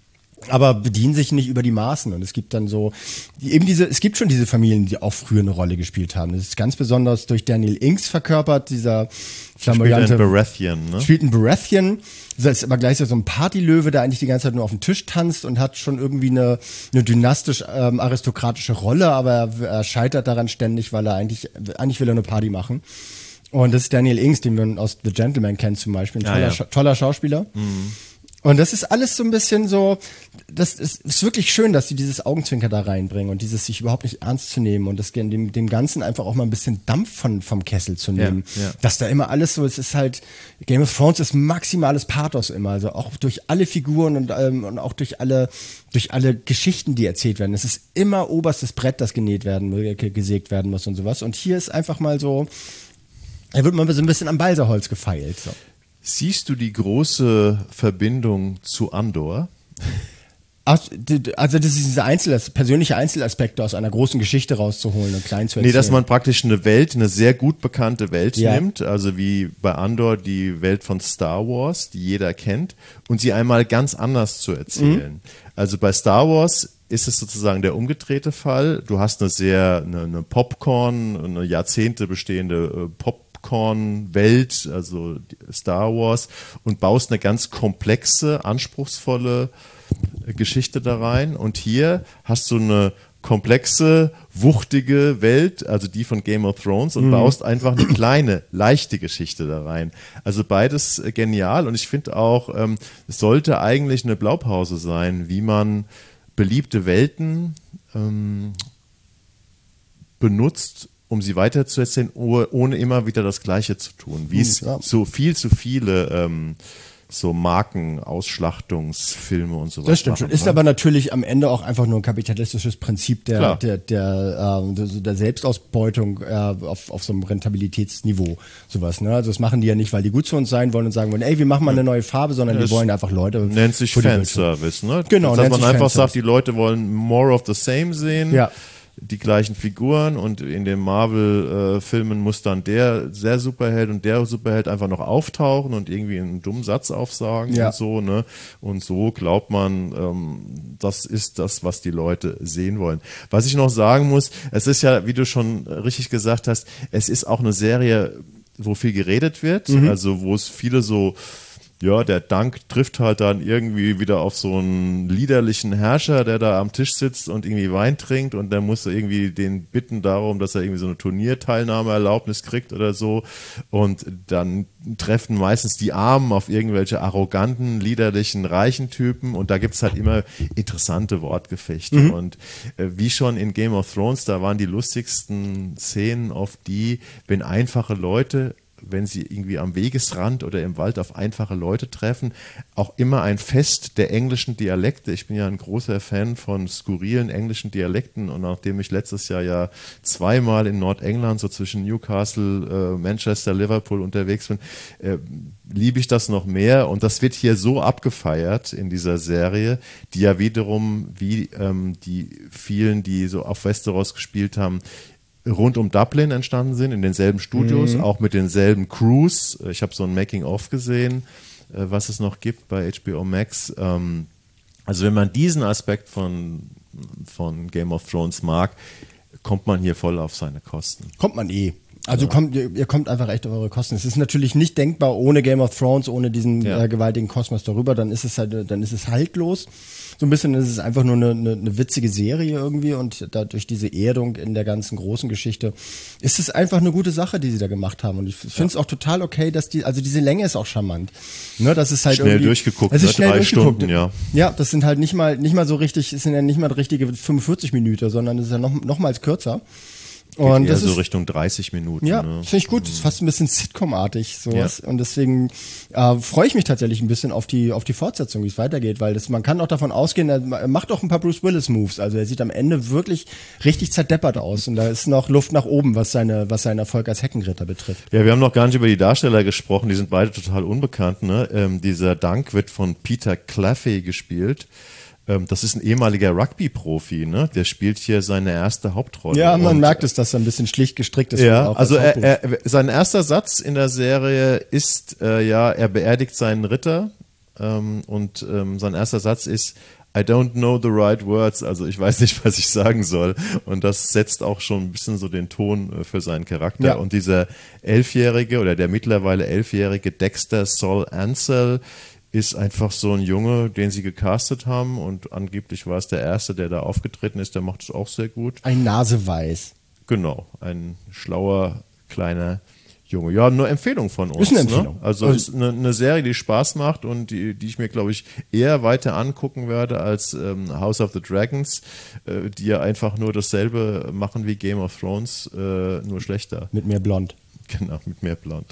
aber bedienen sich nicht über die Maßen. Und es gibt dann so, eben diese, es gibt schon diese Familien, die auch früher eine Rolle gespielt haben. Das ist ganz besonders durch Daniel Inks verkörpert, dieser flamboyante. Spielt ein Baratheon, ne? Spielt ein Baratheon. Das ist aber gleich so ein Partylöwe, der eigentlich die ganze Zeit nur auf dem Tisch tanzt und hat schon irgendwie eine, eine dynastisch ähm, aristokratische Rolle, aber er, er scheitert daran ständig, weil er eigentlich, eigentlich will er eine Party machen. Und das ist Daniel Inks, den man aus The Gentleman kennt zum Beispiel. Ein toller, ja, ja. toller Schauspieler. Mhm. Und das ist alles so ein bisschen so, das ist, ist wirklich schön, dass sie dieses Augenzwinker da reinbringen und dieses sich überhaupt nicht ernst zu nehmen und das dem, dem Ganzen einfach auch mal ein bisschen Dampf von, vom Kessel zu nehmen. Ja, ja. Dass da immer alles so, es ist halt, Game of Thrones ist maximales Pathos immer, also auch durch alle Figuren und, ähm, und auch durch alle, durch alle Geschichten, die erzählt werden. Es ist immer oberstes Brett, das genäht werden, gesägt werden muss und sowas. Und hier ist einfach mal so, da wird mal so ein bisschen am Balsaholz gefeilt, so. Siehst du die große Verbindung zu Andor? Also das ist diese Einzelas- persönliche Einzelaspekte aus einer großen Geschichte rauszuholen und klein zu erzählen. Nee, dass man praktisch eine Welt, eine sehr gut bekannte Welt Ja. nimmt, also wie bei Andor die Welt von Star Wars, die jeder kennt, und sie einmal ganz anders zu erzählen. Mhm. Also bei Star Wars ist es sozusagen der umgedrehte Fall. Du hast eine sehr, eine, eine Popcorn, eine Jahrzehnte bestehende äh, Pop Welt, also Star Wars, und baust eine ganz komplexe, anspruchsvolle Geschichte da rein. Und hier hast du eine komplexe, wuchtige Welt, also die von Game of Thrones, und mhm. baust einfach eine kleine, leichte Geschichte da rein. Also beides genial, und ich finde auch, ähm, es sollte eigentlich eine Blaupause sein, wie man beliebte Welten ähm, benutzt, um sie weiterzuerzählen, ohne immer wieder das Gleiche zu tun. Wie es ja. so viel zu viele ähm, so Markenausschlachtungsfilme und so weiter. Das stimmt schon. Ist aber natürlich am Ende auch einfach nur ein kapitalistisches Prinzip der, Klar. der, der, äh, der, der Selbstausbeutung äh, auf, auf so einem Rentabilitätsniveau. Sowas, ne? Also das machen die ja nicht, weil die gut zu uns sein wollen und sagen wollen, ey, wir machen mal eine neue Farbe, sondern ja, die wollen einfach Leute. Nennt sich Fanservice, ne? Genau, dass man einfach Fanservice. sagt, die Leute wollen more of the same sehen. Ja. Die gleichen Figuren, und in den Marvel-Filmen äh, muss dann der sehr Superheld und der Superheld einfach noch auftauchen und irgendwie einen dummen Satz aufsagen ja. und so, ne? Und so glaubt man, ähm, das ist das, was die Leute sehen wollen. Was ich noch sagen muss, es ist ja, wie du schon richtig gesagt hast, es ist auch eine Serie, wo viel geredet wird, mhm. also wo es viele so, ja, der Dank trifft halt dann irgendwie wieder auf so einen liederlichen Herrscher, der da am Tisch sitzt und irgendwie Wein trinkt, und der muss irgendwie den bitten darum, dass er irgendwie so eine Turnierteilnahmeerlaubnis kriegt oder so, und dann treffen meistens die Armen auf irgendwelche arroganten, liederlichen, reichen Typen, und da gibt's halt immer interessante Wortgefechte mhm. und äh, wie schon in Game of Thrones, da waren die lustigsten Szenen oft die, wenn einfache Leute, wenn sie irgendwie am Wegesrand oder im Wald auf einfache Leute treffen, auch immer ein Fest der englischen Dialekte. Ich bin ja ein großer Fan von skurrilen englischen Dialekten, und nachdem ich letztes Jahr ja zweimal in Nordengland, so zwischen Newcastle, äh, Manchester, Liverpool unterwegs bin, äh, liebe ich das noch mehr, und das wird hier so abgefeiert in dieser Serie, die ja wiederum, wie ähm, die vielen, die so auf Westeros gespielt haben, rund um Dublin entstanden sind, in denselben Studios, mhm. auch mit denselben Crews. Ich habe so ein Making-of gesehen, was es noch gibt bei H B O Max. Also wenn man diesen Aspekt von, von Game of Thrones mag, kommt man hier voll auf seine Kosten. Kommt man eh. Also ja. kommt, ihr, ihr kommt einfach echt auf eure Kosten. Es ist natürlich nicht denkbar ohne Game of Thrones, ohne diesen ja. äh, gewaltigen Kosmos darüber, dann ist es halt, dann ist es haltlos. So ein bisschen ist es einfach nur eine, eine, eine witzige Serie irgendwie, und dadurch diese Erdung in der ganzen großen Geschichte ist es einfach eine gute Sache, die sie da gemacht haben. Und ich finde es ja. auch total okay, dass die, also diese Länge ist auch charmant. Ne, das ist halt schnell irgendwie, durchgeguckt, das ist ne? schnell drei durchgeguckt. Stunden, ja. Ja, das sind halt nicht mal, nicht mal so richtig, es sind ja nicht mal richtige fünfundvierzig Minuten, sondern es ist ja noch, nochmals kürzer. Und eher das so ist, Richtung dreißig Minuten. Ja, ne? finde ich gut. Das ist fast ein bisschen Sitcom-artig sowas. Ja. Und deswegen äh, freue ich mich tatsächlich ein bisschen auf die auf die Fortsetzung, wie es weitergeht, weil das, man kann auch davon ausgehen, er macht auch ein paar Bruce Willis-Moves. Also er sieht am Ende wirklich richtig zerdeppert aus, und da ist noch Luft nach oben, was seine was seinen Erfolg als Heckenritter betrifft. Ja, wir haben noch gar nicht über die Darsteller gesprochen. Die sind beide total unbekannt. Ne? Ähm, dieser Dunk wird von Peter Claffey gespielt. Das ist ein ehemaliger Rugby-Profi, ne? Der spielt hier seine erste Hauptrolle. Ja, man und, merkt es, dass er ein bisschen schlicht gestrickt ist. Ja, auch also er, er, sein erster Satz in der Serie ist, äh, ja, er beerdigt seinen Ritter, ähm, und ähm, sein erster Satz ist, I don't know the right words, also ich weiß nicht, was ich sagen soll. Und das setzt auch schon ein bisschen so den Ton äh, für seinen Charakter. Ja. Und dieser elfjährige oder der mittlerweile elfjährige Dexter Sol Ansel ist einfach so ein Junge, den sie gecastet haben, und angeblich war es der Erste, der da aufgetreten ist, der macht es auch sehr gut. Ein Naseweiß. Genau, ein schlauer, kleiner Junge, ja, nur Empfehlung von uns. Ist eine Empfehlung. Ne? Also ist eine, eine Serie, die Spaß macht und die, die ich mir, glaube ich, eher weiter angucken werde als ähm, House of the Dragons, äh, die ja einfach nur dasselbe machen wie Game of Thrones, äh, nur schlechter. Mit mehr Blond. Genau, mit mehr Blond.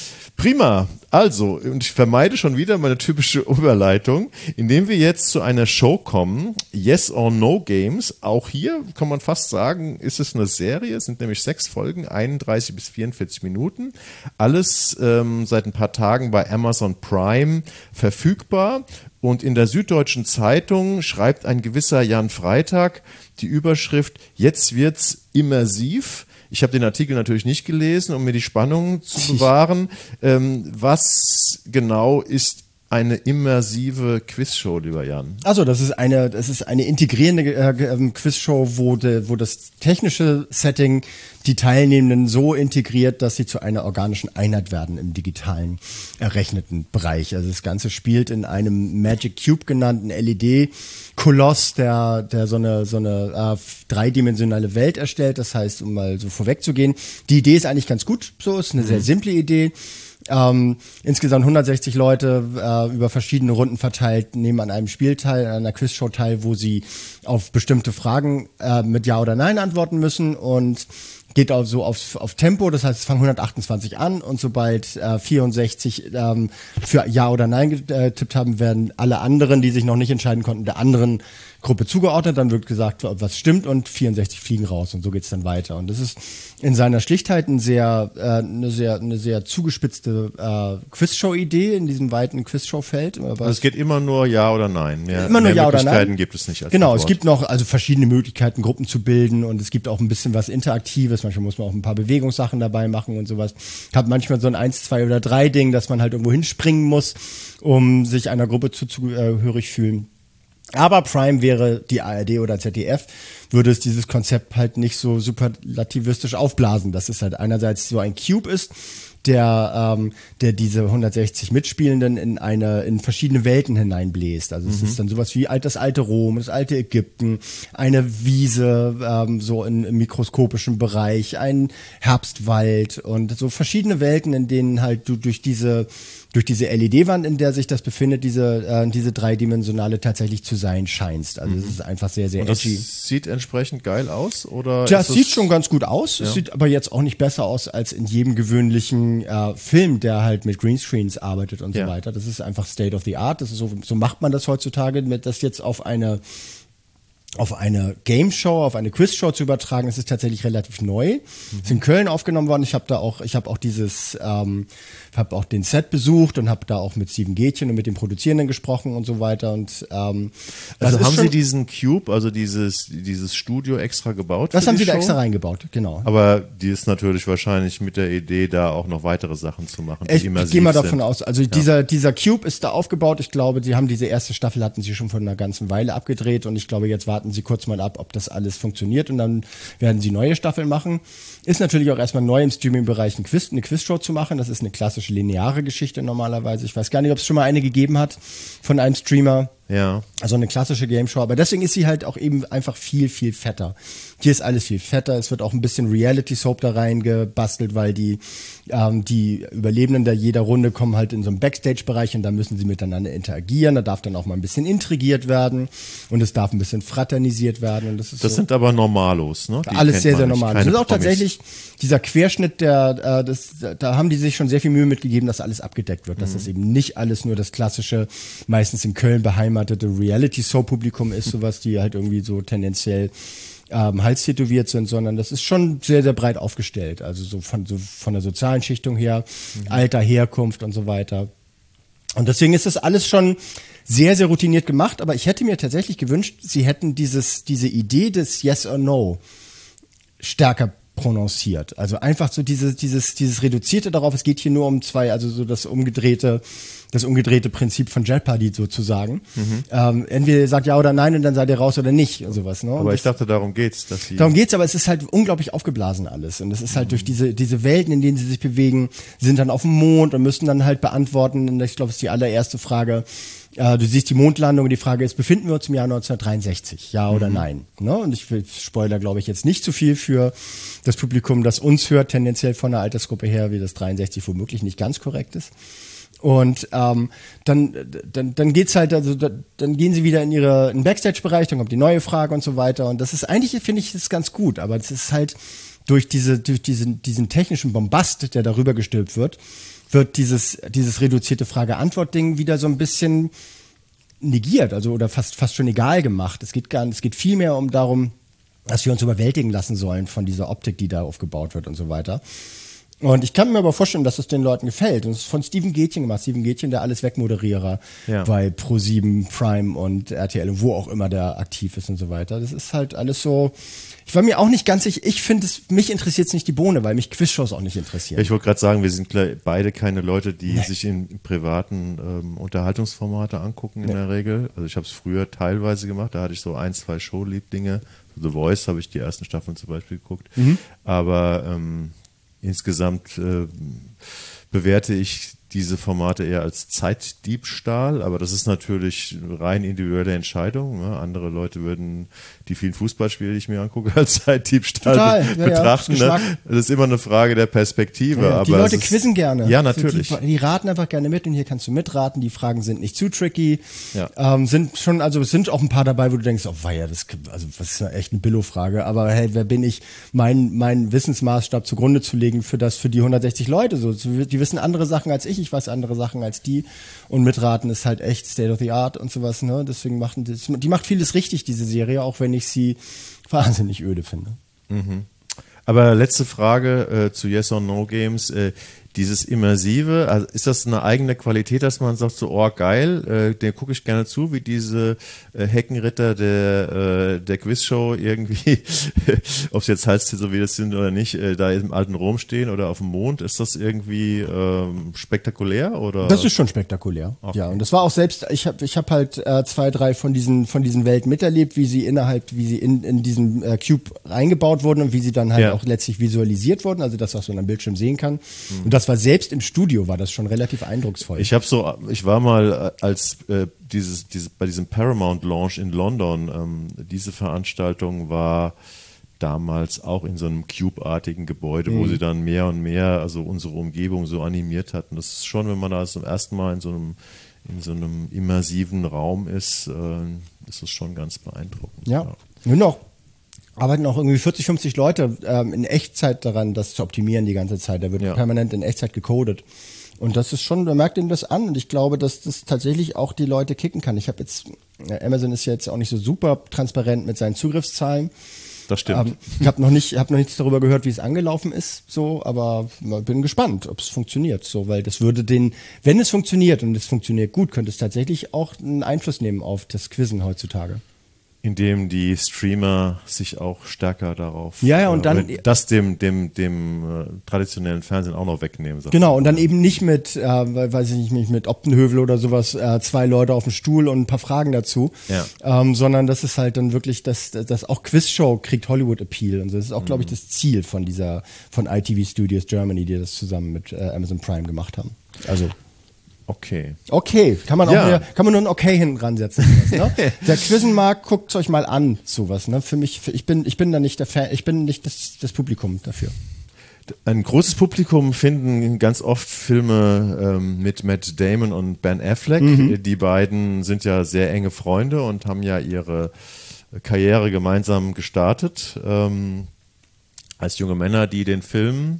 Prima. Also, und ich vermeide schon wieder meine typische Überleitung, indem wir jetzt zu einer Show kommen, Yes or No Games. Auch hier kann man fast sagen, ist es eine Serie, es sind nämlich sechs Folgen, einunddreißig bis vierundvierzig Minuten. Alles ähm, seit ein paar Tagen bei Amazon Prime verfügbar. Und in der Süddeutschen Zeitung schreibt ein gewisser Jan Freitag die Überschrift, jetzt wird's immersiv. Ich habe den Artikel natürlich nicht gelesen, um mir die Spannung zu bewahren. Ähm, was genau ist eine immersive Quizshow, lieber Jan? Also das ist eine, das ist eine integrierende äh, Quizshow, wo, de, wo das technische Setting die Teilnehmenden so integriert, dass sie zu einer organischen Einheit werden im digitalen errechneten Bereich. Also das Ganze spielt in einem Magic Cube genannten L E D-Koloss, der, der so eine, so eine äh, dreidimensionale Welt erstellt. Das heißt, um mal so vorwegzugehen, die Idee ist eigentlich ganz gut, so ist eine mhm. sehr simple Idee. Ähm, insgesamt hundertsechzig Leute äh, über verschiedene Runden verteilt nehmen an einem Spiel teil, an einer Quizshow teil, wo sie auf bestimmte Fragen äh, mit Ja oder Nein antworten müssen und geht auch so auf, auf Tempo, das heißt, es fangen hundertachtundzwanzig an und sobald äh, vierundsechzig ähm, für Ja oder Nein getippt haben, werden alle anderen, die sich noch nicht entscheiden konnten, der anderen Gruppe zugeordnet, dann wird gesagt, was stimmt und vierundsechzig fliegen raus und so geht's dann weiter. Und das ist in seiner Schlichtheit ein sehr, äh, eine sehr, eine sehr zugespitzte äh, Quizshow-Idee in diesem weiten Quizshow-Feld. Also es geht immer nur Ja oder Nein. Mehr, immer nur mehr Ja oder Nein. Möglichkeiten gibt es nicht. Als genau, Antwort. Es gibt noch also verschiedene Möglichkeiten, Gruppen zu bilden und es gibt auch ein bisschen was Interaktives. Manchmal muss man auch ein paar Bewegungssachen dabei machen und sowas. Hat manchmal so ein eins, zwei oder drei Ding, dass man halt irgendwo hinspringen muss, um sich einer Gruppe zugehörig fühlen. Aber Prime wäre die A R D oder Z D F, würde es dieses Konzept halt nicht so superlativistisch aufblasen, dass es halt einerseits so ein Cube ist, der ähm, der diese hundertsechzig Mitspielenden in eine in verschiedene Welten hineinbläst. Also es mhm. ist dann sowas wie das alte Rom, das alte Ägypten, eine Wiese ähm, so in, im mikroskopischen Bereich, ein Herbstwald und so verschiedene Welten, in denen halt du durch diese durch diese L E D-Wand, in der sich das befindet, diese äh, diese dreidimensionale tatsächlich zu sein scheinst. Also es ist einfach sehr, sehr Und das edgy. sieht entsprechend geil aus? Oder Das ist sieht schon ganz gut aus. Ja. Es sieht aber jetzt auch nicht besser aus als in jedem gewöhnlichen äh, Film, der halt mit Greenscreens arbeitet und Ja. so weiter. Das ist einfach State of the Art. Das ist so, so macht man das heutzutage, mit das jetzt auf eine auf eine Game Show, auf eine Quiz-Show zu übertragen, das ist tatsächlich relativ neu. Mhm. Ist in Köln aufgenommen worden. Ich habe da auch, ich habe auch dieses, ähm, habe auch den Set besucht und habe da auch mit Steven Gätchen und mit dem Produzierenden gesprochen und so weiter. Und ähm, Also das haben ist Sie schon, diesen Cube, also dieses dieses Studio extra gebaut? das für haben die sie da Show? extra reingebaut, genau. Aber die ist natürlich wahrscheinlich mit der Idee, da auch noch weitere Sachen zu machen, die Ich, ich immersiv gehe mal sind. davon aus. Also dieser, dieser Cube ist da aufgebaut. Ich glaube, sie haben diese erste Staffel hatten sie schon vor einer ganzen Weile abgedreht und ich glaube, jetzt warten sie kurz mal ab, ob das alles funktioniert und dann werden sie neue Staffeln machen. Ist natürlich auch erstmal neu im Streaming-Bereich ein Quiz, eine Quizshow zu machen. Das ist eine klassische lineare Geschichte normalerweise. Ich weiß gar nicht, ob es schon mal eine gegeben hat von einem Streamer. Ja. Also eine klassische Game-Show, aber deswegen ist sie halt auch eben einfach viel, viel fetter. Hier ist alles viel fetter, es wird auch ein bisschen Reality-Soap da reingebastelt, weil die, ähm, die Überlebenden der jeder Runde kommen halt in so einen Backstage-Bereich und da müssen sie miteinander interagieren, da darf dann auch mal ein bisschen intrigiert werden und es darf ein bisschen fraternisiert werden. Und das ist Das so sind aber Normalos, ne? Die alles kennt sehr, man sehr nicht, normal. keine Das ist auch Promis. tatsächlich dieser Querschnitt, der, äh, das, da haben die sich schon sehr viel Mühe mitgegeben, dass alles abgedeckt wird, dass Mhm. das eben nicht alles nur das klassische, meistens in Köln beheimatete Reality-Show-Publikum ist, sowas, die halt irgendwie so tendenziell ähm, halstätowiert sind, sondern das ist schon sehr, sehr breit aufgestellt. Also so von, so von der sozialen Schichtung her, mhm. Alter, Herkunft und so weiter. Und deswegen ist das alles schon sehr, sehr routiniert gemacht, aber ich hätte mir tatsächlich gewünscht, sie hätten dieses, diese Idee des Yes or No stärker prononciert. Also einfach so dieses, dieses, dieses Reduzierte darauf, es geht hier nur um zwei, also so das umgedrehte, das umgedrehte Prinzip von Jeopardy sozusagen. Mhm. Ähm, entweder ihr sagt ja oder nein und dann seid ihr raus oder nicht, sowas, ne? Aber Und ich dachte, darum geht's, dass sie. Darum geht's, aber es ist halt unglaublich aufgeblasen alles. Und es ist halt mhm. durch diese, diese Welten, in denen sie sich bewegen, sind dann auf dem Mond und müssen dann halt beantworten. Und ich glaube, es ist die allererste Frage, Äh, du siehst die Mondlandung und die Frage ist, befinden wir uns im Jahr neunzehnhundertdreiundsechzig? Ja oder mhm. nein? Ne? Und ich will Spoiler, glaube ich, jetzt nicht zu viel für das Publikum, das uns hört, tendenziell von der Altersgruppe her, wie das dreiundsechzig womöglich nicht ganz korrekt ist. Und ähm, dann, dann, dann geht's halt, also da, dann gehen sie wieder in ihre in den Backstage-Bereich, dann kommt die neue Frage und so weiter. Und das ist eigentlich, finde ich, das ganz gut, aber es ist halt durch diese, durch diesen, diesen technischen Bombast, der darüber gestülpt wird, wird dieses, dieses reduzierte Frage-Antwort-Ding wieder so ein bisschen negiert, also oder fast, fast schon egal gemacht. Es geht gar nicht, es geht viel mehr um darum, dass wir uns überwältigen lassen sollen von dieser Optik, die da aufgebaut wird und so weiter. Und ich kann mir aber vorstellen, dass es den Leuten gefällt. Und es ist von Steven Gätchen gemacht. Steven Gätchen, der Alles-Weg-Moderierer ja. bei ProSieben, Prime und R T L und wo auch immer der aktiv ist und so weiter. Das ist halt alles so. Ich war mir auch nicht ganz sicher. Ich finde es, mich interessiert es nicht die Bohne, weil mich Quizshows auch nicht interessieren. Ja, ich wollte gerade sagen, wir sind beide keine Leute, die nee. sich in, in privaten ähm, Unterhaltungsformate angucken in nee. der Regel. Also ich habe es früher teilweise gemacht. Da hatte ich so ein, zwei Show-Lieblinge. The Voice habe ich die ersten Staffeln zum Beispiel geguckt. Mhm. Aber ähm, insgesamt äh, bewerte ich diese Formate eher als Zeitdiebstahl, aber das ist natürlich rein individuelle Entscheidung. Ne? Andere Leute würden die vielen Fußballspiele, die ich mir angucke, als Zeitdiebstahl Total, be- ja, betrachten. Ja, ne? Das ist immer eine Frage der Perspektive. Ja, aber die Leute quizzen gerne. Ja, natürlich. Die, die raten einfach gerne mit und hier kannst du mitraten. Die Fragen sind nicht zu tricky. Ja. Ähm, sind schon, also es sind auch ein paar dabei, wo du denkst, oh weia, das, also, das ist ja echt eine Billo-Frage. Aber hey, wer bin ich, meinen mein Wissensmaßstab zugrunde zu legen für das, für die hundertsechzig Leute? So, die wissen andere Sachen als ich. Ich weiß andere Sachen als die und mitraten ist halt echt State of the Art und sowas, ne? Deswegen machen die, die macht vieles richtig, diese Serie, auch wenn ich sie wahnsinnig öde finde. Mhm. Aber letzte Frage äh, zu Yes or No Games. Äh, dieses Immersive, also ist das eine eigene Qualität, dass man sagt so, oh geil, äh, den gucke ich gerne zu, wie diese äh, Heckenritter der, äh, der Quizshow irgendwie, ob es jetzt heißt, so wie das sind oder nicht, äh, da im alten Rom stehen oder auf dem Mond, ist das irgendwie ähm, spektakulär oder? Das ist schon spektakulär, okay. Ja. Und das war auch selbst, ich habe ich hab halt äh, zwei, drei von diesen, von diesen Welten miterlebt, wie sie innerhalb, wie sie in, in diesen äh, Cube eingebaut wurden und wie sie dann halt ja. auch letztlich visualisiert wurden, also das, was man am Bildschirm sehen kann. Mhm. Und das war selbst im Studio, war das schon relativ eindrucksvoll. Ich habe so, ich war mal als äh, dieses, dieses, bei diesem Paramount Launch in London, ähm, diese Veranstaltung war damals auch in so einem Cube-artigen Gebäude, mhm. wo sie dann mehr und mehr, also unsere Umgebung so animiert hatten. Das ist schon, wenn man da zum ersten Mal in so einem, in so einem immersiven Raum ist, äh, ist das schon ganz beeindruckend. Ja, ja. Nur noch. Arbeiten auch irgendwie vierzig, fünfzig Leute ähm, in Echtzeit daran, das zu optimieren die ganze Zeit. Da wird ja. permanent in Echtzeit gecodet. Und das ist schon, man merkt ihnen das an. Und ich glaube, dass das tatsächlich auch die Leute kicken kann. Ich habe jetzt, Amazon ist ja jetzt auch nicht so super transparent mit seinen Zugriffszahlen. Das stimmt. Ähm, ich habe noch nicht, habe noch nichts darüber gehört, wie es angelaufen ist, so, aber bin gespannt, ob es funktioniert, so, weil das würde den, wenn es funktioniert und es funktioniert gut, könnte es tatsächlich auch einen Einfluss nehmen auf das Quizzen heutzutage. Indem die Streamer sich auch stärker darauf, ja, ja, und dann, äh, das dem, dem, dem äh, traditionellen Fernsehen auch noch wegnehmen. Genau, und dann eben nicht mit, äh, weiß ich nicht, mit Optenhövel oder sowas, äh, zwei Leute auf dem Stuhl und ein paar Fragen dazu, ja. ähm, sondern das ist halt dann wirklich, das, das auch Quizshow kriegt Hollywood-Appeal und so. Das ist auch, mhm. glaube ich, das Ziel von dieser, von I T V Studios Germany, die das zusammen mit äh, Amazon Prime gemacht haben. Also Okay. Okay, kann man auch ja. wieder, kann man nur ein Okay hinten ransetzen. Ne? Der Quizzenmarkt, guckt euch mal an, sowas. Ne? Für mich, für, ich bin, ich bin da nicht der Fan, ich bin nicht das, das Publikum dafür. Ein großes Publikum finden ganz oft Filme ähm, mit Matt Damon und Ben Affleck. Mhm. Die beiden sind ja sehr enge Freunde und haben ja ihre Karriere gemeinsam gestartet. Ähm, als junge Männer, die den Film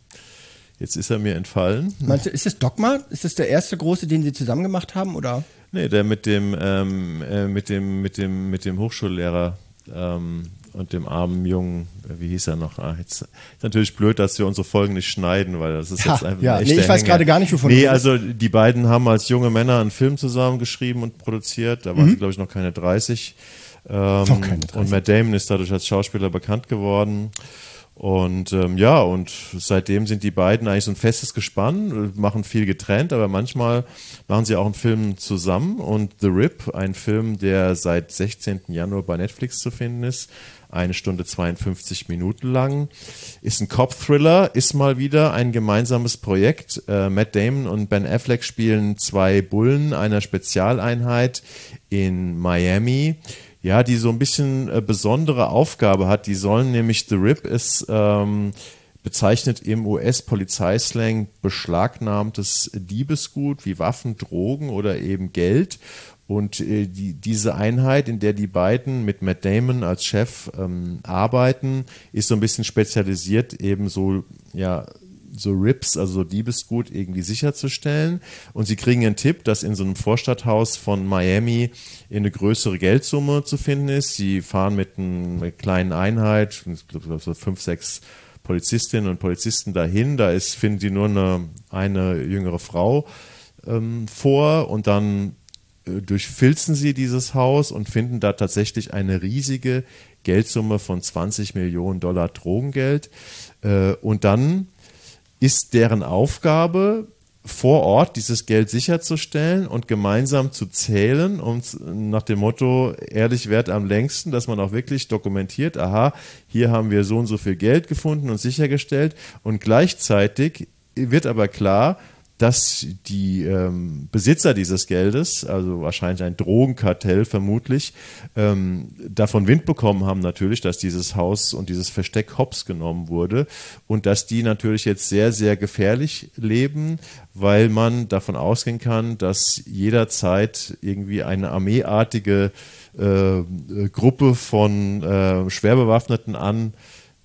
Jetzt ist er mir entfallen. Meinst du, ist das Dogma? Ist das der erste große, den Sie zusammen gemacht haben, oder? Nee, der mit dem, ähm, äh, mit dem, mit dem, mit dem Hochschullehrer ähm, und dem armen Jungen, wie hieß er noch? Ah, jetzt ist natürlich blöd, dass wir unsere Folgen nicht schneiden, weil das ist ja, jetzt einfach ja. ein echter Nee, ich weiß Hänger. gerade gar nicht, wovon Nee, du also die beiden haben als junge Männer einen Film zusammen geschrieben und produziert. Da waren mhm. sie, glaube ich, noch keine dreißig. Ähm, noch keine dreißig. Und Matt Damon ist dadurch als Schauspieler bekannt geworden. Und ähm, ja, und seitdem sind die beiden eigentlich so ein festes Gespann, machen viel getrennt, aber manchmal machen sie auch einen Film zusammen. Und The Rip, ein Film, der seit sechzehnten Januar bei Netflix zu finden ist, eine Stunde zweiundfünfzig Minuten lang, ist ein Cop-Thriller, ist mal wieder ein gemeinsames Projekt. Äh, Matt Damon und Ben Affleck spielen zwei Bullen einer Spezialeinheit in Miami, ja, die so ein bisschen äh, besondere Aufgabe hat. Die sollen nämlich, The Rip ist ähm, bezeichnet im U S-Polizeislang beschlagnahmtes Diebesgut wie Waffen, Drogen oder eben Geld. Und äh, die, diese Einheit, in der die beiden mit Matt Damon als Chef ähm, arbeiten, ist so ein bisschen spezialisiert, eben so, ja, so Rips, also so Diebesgut irgendwie sicherzustellen. Und sie kriegen einen Tipp, dass in so einem Vorstadthaus von Miami eine größere Geldsumme zu finden ist. Sie fahren mit einer kleinen Einheit, ich glaube so fünf, sechs Polizistinnen und Polizisten dahin. Da ist, finden sie nur eine, eine jüngere Frau ähm, vor und dann äh, durchfilzen sie dieses Haus und finden da tatsächlich eine riesige Geldsumme von zwanzig Millionen Dollar Drogengeld. Äh, und dann ist deren Aufgabe, vor Ort dieses Geld sicherzustellen und gemeinsam zu zählen und nach dem Motto, ehrlich währt am längsten, dass man auch wirklich dokumentiert, aha, hier haben wir so und so viel Geld gefunden und sichergestellt, und gleichzeitig wird aber klar, dass die ähm, Besitzer dieses Geldes, also wahrscheinlich ein Drogenkartell vermutlich, ähm, davon Wind bekommen haben natürlich, dass dieses Haus und dieses Versteck hops genommen wurde und dass die natürlich jetzt sehr, sehr gefährlich leben, weil man davon ausgehen kann, dass jederzeit irgendwie eine armeeartige äh, Gruppe von äh, Schwerbewaffneten an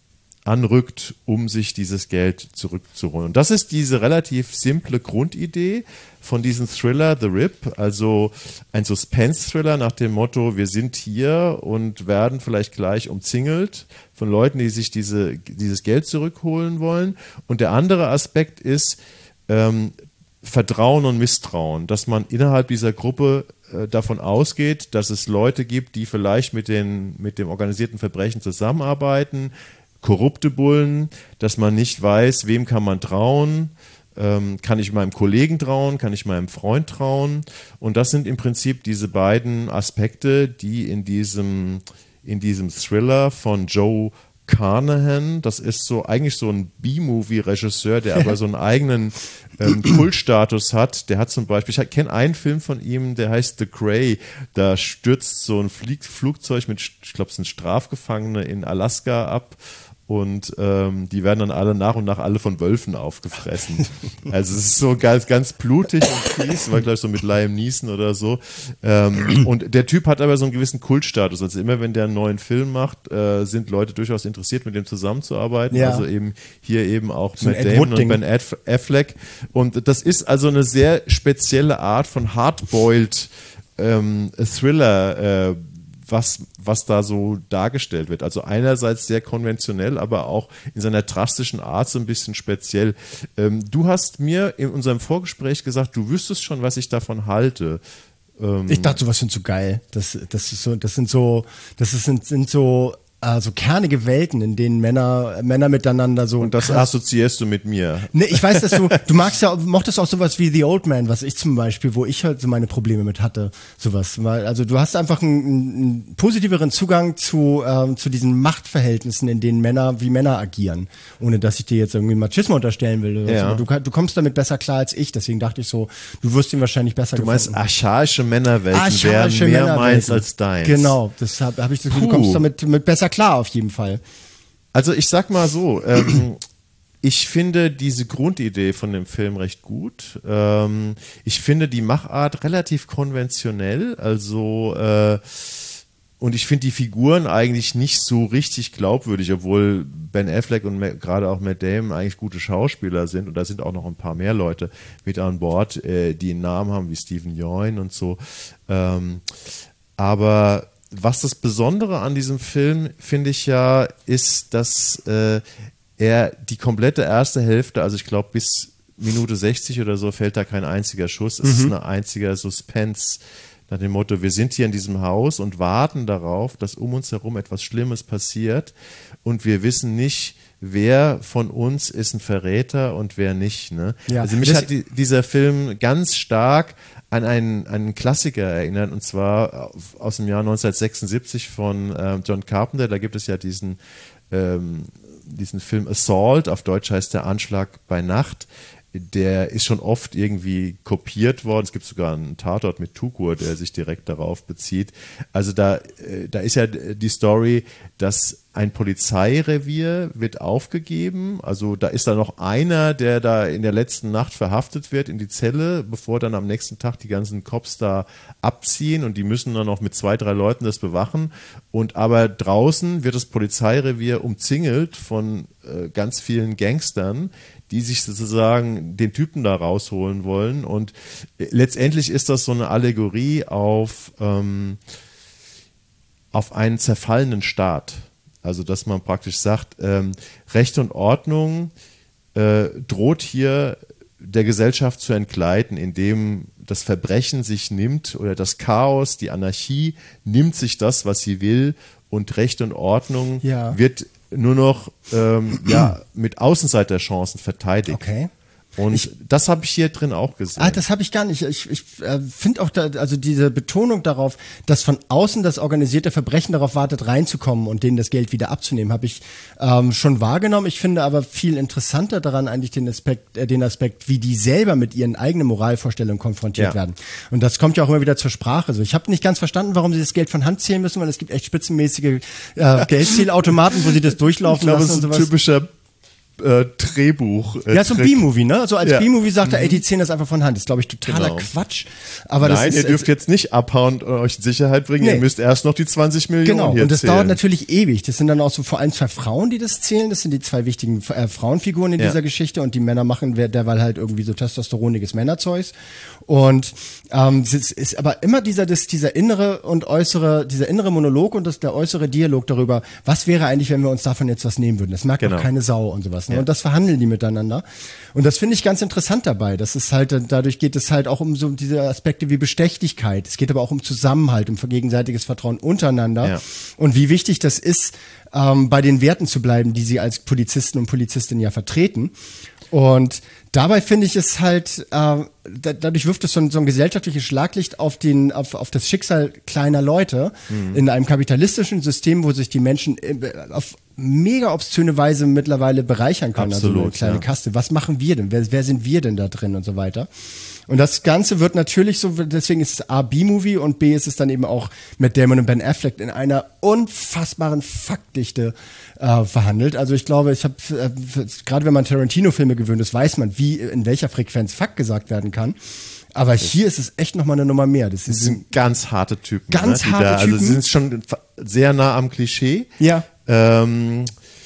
anrückt, um sich dieses Geld zurückzuholen. Und das ist diese relativ simple Grundidee von diesem Thriller The Rip, also ein Suspense-Thriller nach dem Motto, wir sind hier und werden vielleicht gleich umzingelt von Leuten, die sich diese, dieses Geld zurückholen wollen. Und der andere Aspekt ist ähm, Vertrauen und Misstrauen, dass man innerhalb dieser Gruppe äh, davon ausgeht, dass es Leute gibt, die vielleicht mit, den, mit dem organisierten Verbrechen zusammenarbeiten, korrupte Bullen, dass man nicht weiß, wem kann man trauen, ähm, kann ich meinem Kollegen trauen, kann ich meinem Freund trauen, und das sind im Prinzip diese beiden Aspekte, die in diesem, in diesem Thriller von Joe Carnahan, das ist so eigentlich so ein B-Movie-Regisseur, der aber so einen eigenen ähm, Kultstatus hat. Der hat zum Beispiel, ich kenne einen Film von ihm, der heißt The Grey, da stürzt so ein Flieg Flugzeug mit, ich glaube es sind Strafgefangene in Alaska ab. Und ähm, die werden dann alle nach und nach alle von Wölfen aufgefressen. Also es ist so ganz, ganz blutig und fies, war gleich so mit Liam Neeson oder so. Ähm, und der Typ hat aber so einen gewissen Kultstatus. Also immer wenn der einen neuen Film macht, äh, sind Leute durchaus interessiert, mit dem zusammenzuarbeiten. Ja. Also eben hier eben auch so Matt Damon und Ben Affleck. Und das ist also eine sehr spezielle Art von Hardboiled ähm, Thriller, äh, was, was da so dargestellt wird. Also einerseits sehr konventionell, aber auch in seiner drastischen Art so ein bisschen speziell. Ähm, du hast mir in unserem Vorgespräch gesagt, du wüsstest schon, was ich davon halte. Ähm, ich dachte, sowas sind so geil. Das, das ist so, das sind so, das ist, sind, sind so, also kernige Welten, in denen Männer, Männer miteinander so. Und das krass, assoziierst du mit mir. Ne, ich weiß, dass du, du magst ja, mochtest auch sowas wie The Old Man, was ich zum Beispiel, wo ich halt so meine Probleme mit hatte, sowas. Weil, also du hast einfach einen, einen positiveren Zugang zu, ähm, zu diesen Machtverhältnissen, in denen Männer, wie Männer agieren. Ohne dass ich dir jetzt irgendwie Machismo unterstellen will oder ja. so. Du, du kommst damit besser klar als ich, deswegen dachte ich so, du wirst ihn wahrscheinlich besser Du meinst, gefunden. archaische Männerwelten archaische wären mehr Männerwelten. meins als deins. Genau, das habe hab ich das Gefühl, du kommst damit mit besser klar auf jeden Fall. Also ich sag mal so, ähm, ich finde diese Grundidee von dem Film recht gut. Ähm, ich finde die Machart relativ konventionell, also äh, und ich finde die Figuren eigentlich nicht so richtig glaubwürdig, obwohl Ben Affleck und gerade auch Matt Damon eigentlich gute Schauspieler sind, und da sind auch noch ein paar mehr Leute mit an Bord, äh, die einen Namen haben wie Steven Yeun und so. Ähm, aber was das Besondere an diesem Film, finde ich ja, ist, dass äh, er die komplette erste Hälfte, also ich glaube bis Minute sechzig oder so, fällt da kein einziger Schuss. Es mhm. ist ein einziger Suspense nach dem Motto, wir sind hier in diesem Haus und warten darauf, dass um uns herum etwas Schlimmes passiert, und wir wissen nicht, wer von uns ist ein Verräter und wer nicht. Ne? Ja, also mich hat die, dieser Film ganz stark an einen, einen Klassiker erinnert, und zwar aus dem Jahr neunzehnhundertsechsundsiebzig von ähm, John Carpenter. Da gibt es ja diesen, ähm, diesen Film Assault, auf Deutsch heißt der Anschlag bei Nacht. Der ist schon oft irgendwie kopiert worden. Es gibt sogar einen Tatort mit Tukur, der sich direkt darauf bezieht. Also da, äh, da ist ja die Story, dass ein Polizeirevier wird aufgegeben. Also da ist da noch einer, der da in der letzten Nacht verhaftet wird in die Zelle, bevor dann am nächsten Tag die ganzen Cops da abziehen, und die müssen dann noch mit zwei, drei Leuten das bewachen. Und aber draußen wird das Polizeirevier umzingelt von äh, ganz vielen Gangstern, die sich sozusagen den Typen da rausholen wollen. Und letztendlich ist das so eine Allegorie auf, ähm, auf einen zerfallenen Staat. Also dass man praktisch sagt, ähm, Recht und Ordnung äh, droht hier der Gesellschaft zu entgleiten, indem das Verbrechen sich nimmt, oder das Chaos, die Anarchie nimmt sich das, was sie will, und Recht und Ordnung ja. wird nur noch ähm, ja, mit Außenseiterchancen verteidigt. Okay. Und ich, das habe ich hier drin auch gesehen. Ah, das habe ich gar nicht. Ich, ich äh, finde auch, da, also diese Betonung darauf, dass von außen das organisierte Verbrechen darauf wartet, reinzukommen und denen das Geld wieder abzunehmen, habe ich ähm, schon wahrgenommen. Ich finde aber viel interessanter daran eigentlich den Aspekt, äh, den Aspekt, wie die selber mit ihren eigenen Moralvorstellungen konfrontiert ja. werden. Und das kommt ja auch immer wieder zur Sprache. Also ich habe nicht ganz verstanden, warum sie das Geld von Hand zählen müssen, weil es gibt echt spitzenmäßige äh, Geldzählautomaten, wo sie das durchlaufen ich glaube, lassen es ist und ein sowas. typischer Äh, Drehbuch. Äh, ja, so ein B-Movie, ne? Also als ja. B-Movie sagt er, ey, die zählen das einfach von Hand. Das ist, glaube ich, totaler Genau. Quatsch. Aber Nein, das ist, ihr dürft jetzt nicht abhauen und euch in Sicherheit bringen. Nee. Ihr müsst erst noch die zwanzig Millionen Genau, hier und das zählen. dauert natürlich ewig. Das sind dann auch so vor allem zwei Frauen, die das zählen. Das sind die zwei wichtigen äh, Frauenfiguren in Ja. dieser Geschichte. Und die Männer machen wer- derweil halt irgendwie so testosteroniges Männerzeugs. Und ähm, es ist, ist aber immer dieser, das, dieser innere und äußere, dieser innere Monolog und das, der äußere Dialog darüber, was wäre eigentlich, wenn wir uns davon jetzt was nehmen würden. Das merkt Genau. auch keine Sau und sowas. Ne? Ja. Und das verhandeln die miteinander. Und das finde ich ganz interessant dabei. Das ist halt, dadurch geht es halt auch um so diese Aspekte wie Bestechlichkeit. Es geht aber auch um Zusammenhalt, um gegenseitiges Vertrauen untereinander. Ja. Und Und wie wichtig das ist, ähm, bei den Werten zu bleiben, die sie als Polizisten und Polizistinnen ja vertreten. Und dabei finde ich es halt, äh, da, dadurch wirft es so ein, so ein gesellschaftliches Schlaglicht auf, den, auf, auf das Schicksal kleiner Leute mhm. in einem kapitalistischen System, wo sich die Menschen auf mega obszöne Weise mittlerweile bereichern können. Absolut, also eine kleine ja. Kaste. Was machen wir denn? Wer, wer sind wir denn da drin und so weiter? Und das Ganze wird natürlich so, deswegen ist es A, B-Movie, und B ist es dann eben auch mit Damon und Ben Affleck in einer unfassbaren Faktdichte äh, verhandelt. Also ich glaube, ich habe äh, gerade wenn man Tarantino-Filme gewöhnt ist, weiß man, wie in welcher Frequenz Fakt gesagt werden kann. Aber hier ist es echt nochmal eine Nummer mehr. Das, Das ist sind ganz harte Typen. Ganz ne, die harte da, Typen. Also sie sind schon sehr nah am Klischee. Ja. Ähm,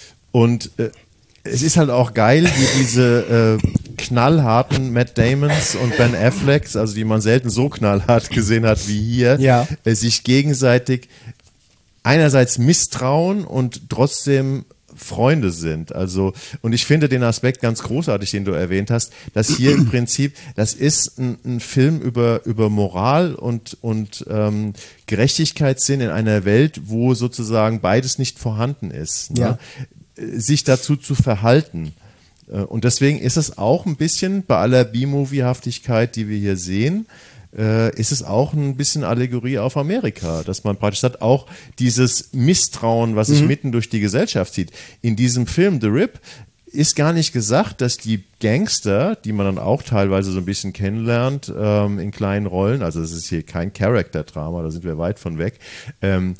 und äh, es ist halt auch geil, wie diese äh, knallharten Matt Damons und Ben Afflecks, also die man selten so knallhart gesehen hat wie hier, Ja. äh, sich gegenseitig einerseits misstrauen und trotzdem Freunde sind. Also, und ich finde den Aspekt ganz großartig, den du erwähnt hast, dass hier im Prinzip, das ist ein, ein Film über, über Moral und, und ähm, Gerechtigkeitssinn in einer Welt, wo sozusagen beides nicht vorhanden ist. Ne? Ja. Sich dazu zu verhalten. Und deswegen ist es auch ein bisschen, bei aller B-Movie-Haftigkeit, die wir hier sehen, äh, ist es auch ein bisschen Allegorie auf Amerika, dass man praktisch hat, auch dieses Misstrauen, was sich Mhm. mitten durch die Gesellschaft zieht. In diesem Film The Rip ist gar nicht gesagt, dass die Gangster, die man dann auch teilweise so ein bisschen kennenlernt, ähm, in kleinen Rollen, also es ist hier kein Character-Drama, da sind wir weit von weg, ähm,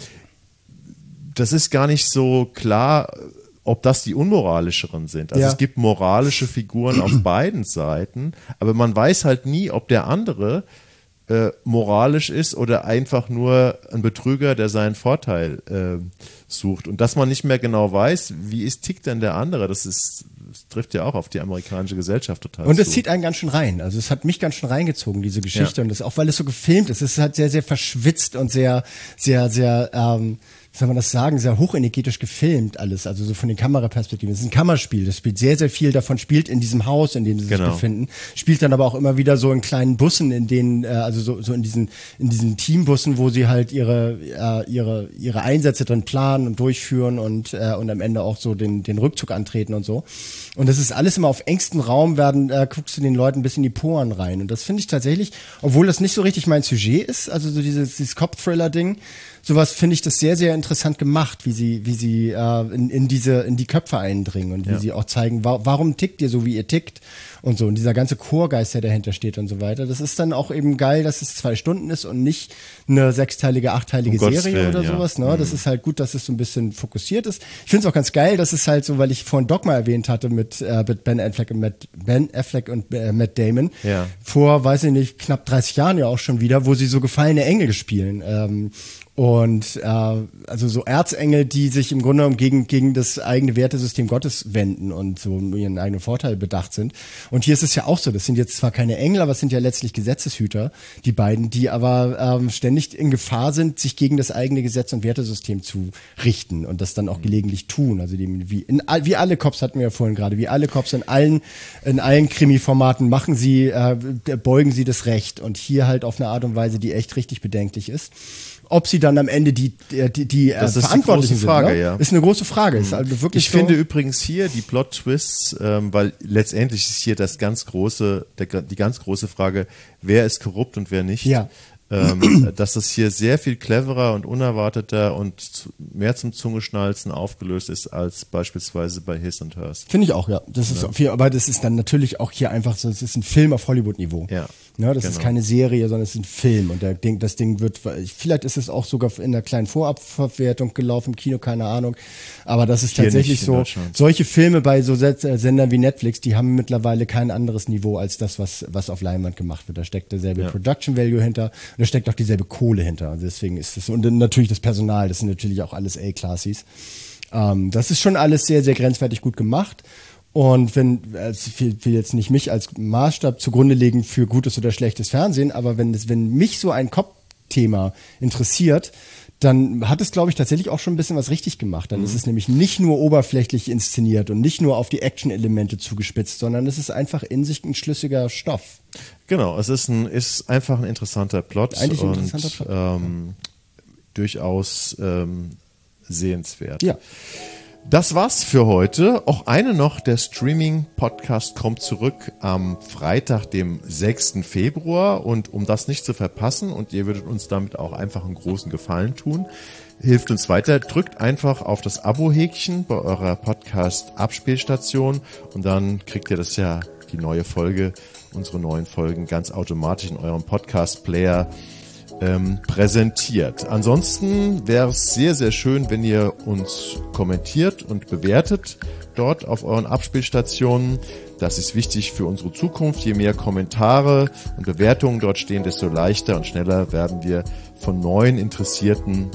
das ist gar nicht so klar, ob das die unmoralischeren sind. Also Ja. es gibt moralische Figuren auf beiden Seiten, aber man weiß halt nie, ob der andere äh, moralisch ist oder einfach nur ein Betrüger, der seinen Vorteil äh, sucht. Und dass man nicht mehr genau weiß, wie ist, tickt denn der andere, das ist, das trifft ja auch auf die amerikanische Gesellschaft total Und es zu. zieht einen ganz schön rein. Also es hat mich ganz schön reingezogen, diese Geschichte. Ja. Und das auch, weil es so gefilmt ist. Es ist halt sehr, sehr verschwitzt und sehr, sehr, sehr, ähm, soll man das sagen, sehr hochenergetisch gefilmt alles, also so von den Kameraperspektiven. Es ist ein Kammerspiel, das spielt sehr, sehr viel davon, spielt in diesem Haus, in dem sie Genau. sich befinden, spielt dann aber auch immer wieder so in kleinen Bussen, in denen, äh, also so, so in diesen, in diesen Teambussen, wo sie halt ihre, äh, ihre, ihre Einsätze drin planen und durchführen und, äh, und am Ende auch so den, den Rückzug antreten und so. Und das ist alles immer auf engstem Raum, werden, äh, guckst du den Leuten ein bisschen in die Poren rein. Und das finde ich tatsächlich, obwohl das nicht so richtig mein Sujet ist, also so dieses, dieses Cop-Thriller-Ding, sowas finde ich das sehr, sehr interessant gemacht, wie sie, wie sie äh, in, in diese, in die Köpfe eindringen und wie Ja. sie auch zeigen, wa- warum tickt ihr so, wie ihr tickt und so. Und dieser ganze Chorgeist, der dahinter steht und so weiter. Das ist dann auch eben geil, dass es zwei Stunden ist und nicht eine sechsteilige, achtteilige Um Gottes Serie Willen, oder ja. sowas. Ne? Das ist halt gut, dass es so ein bisschen fokussiert ist. Ich finde es auch ganz geil, dass es halt so, weil ich vorhin Dogma erwähnt hatte mit, äh, mit Ben Affleck und Matt, Ben Affleck und äh, Matt Damon. Ja. Vor, weiß ich nicht, knapp dreißig Jahren ja auch schon wieder, wo sie so gefallene Engel spielen. Ähm, Und äh, also so Erzengel, die sich im Grunde genommen gegen, gegen das eigene Wertesystem Gottes wenden und so um ihren eigenen Vorteil bedacht sind. Und hier ist es ja auch so, das sind jetzt zwar keine Engel, aber es sind ja letztlich Gesetzeshüter, die beiden, die aber ähm, ständig in Gefahr sind, sich gegen das eigene Gesetz und Wertesystem zu richten und das dann auch gelegentlich tun. Also die, wie, in, wie alle Cops hatten wir ja vorhin gerade, wie alle Cops in allen, in allen Krimi-Formaten machen sie, äh, beugen sie das Recht und hier halt auf eine Art und Weise, die echt richtig bedenklich ist. Ob sie dann am Ende die, die, die äh, Das ist die Verantwortlichen große Frage, sind, ne? ja. Ist eine große Frage. Ist also wirklich Ich so, finde übrigens hier die Plot-Twists, ähm, weil letztendlich ist hier das ganz große, der, die ganz große Frage, wer ist korrupt und wer nicht. Ja. Ähm, dass das hier sehr viel cleverer und unerwarteter und zu, mehr zum Zungeschnalzen aufgelöst ist als beispielsweise bei His and Hers. Finde ich auch, ja. Das ist viel, aber das ist dann natürlich auch hier einfach so, es ist ein Film auf Hollywood-Niveau. Ja. Ne, das Genau. ist keine Serie, sondern es ist ein Film und der Ding, das Ding wird, vielleicht ist es auch sogar in einer kleinen Vorabverwertung gelaufen im Kino, keine Ahnung. Aber das ist Hier tatsächlich nicht in so, Deutschland. solche Filme bei so Sendern wie Netflix, die haben mittlerweile kein anderes Niveau als das, was, was auf Leinwand gemacht wird. Da steckt derselbe Ja. Production Value hinter und da steckt auch dieselbe Kohle hinter. Also deswegen ist es, und dann natürlich das Personal, das sind natürlich auch alles A-Classes. Ähm, das ist schon alles sehr, sehr grenzwertig gut gemacht. Und wenn, also ich will, will jetzt nicht mich als Maßstab zugrunde legen für gutes oder schlechtes Fernsehen, aber wenn es, wenn mich so ein Cop-Thema interessiert, dann hat es, glaube ich, tatsächlich auch schon ein bisschen was richtig gemacht. Dann Mhm. ist es nämlich nicht nur oberflächlich inszeniert und nicht nur auf die Action-Elemente zugespitzt, sondern es ist einfach in sich ein schlüssiger Stoff. Genau, es ist, ein, ist einfach ein interessanter Plot Eigentlich ein und interessanter Plot. Ähm, durchaus ähm, sehenswert. Ja. Das war's für heute. Auch eine noch, der Streaming-Podcast kommt zurück am Freitag, dem sechsten Februar. Und um das nicht zu verpassen, und ihr würdet uns damit auch einfach einen großen Gefallen tun, hilft uns weiter, drückt einfach auf das Abo-Häkchen bei eurer Podcast-Abspielstation und dann kriegt ihr das ja, die neue Folge, unsere neuen Folgen ganz automatisch in eurem Podcast-Player Ähm, präsentiert. Ansonsten wäre es sehr, sehr schön, wenn ihr uns kommentiert und bewertet dort auf euren Abspielstationen. Das ist wichtig für unsere Zukunft. Je mehr Kommentare und Bewertungen dort stehen, desto leichter und schneller werden wir von neuen Interessierten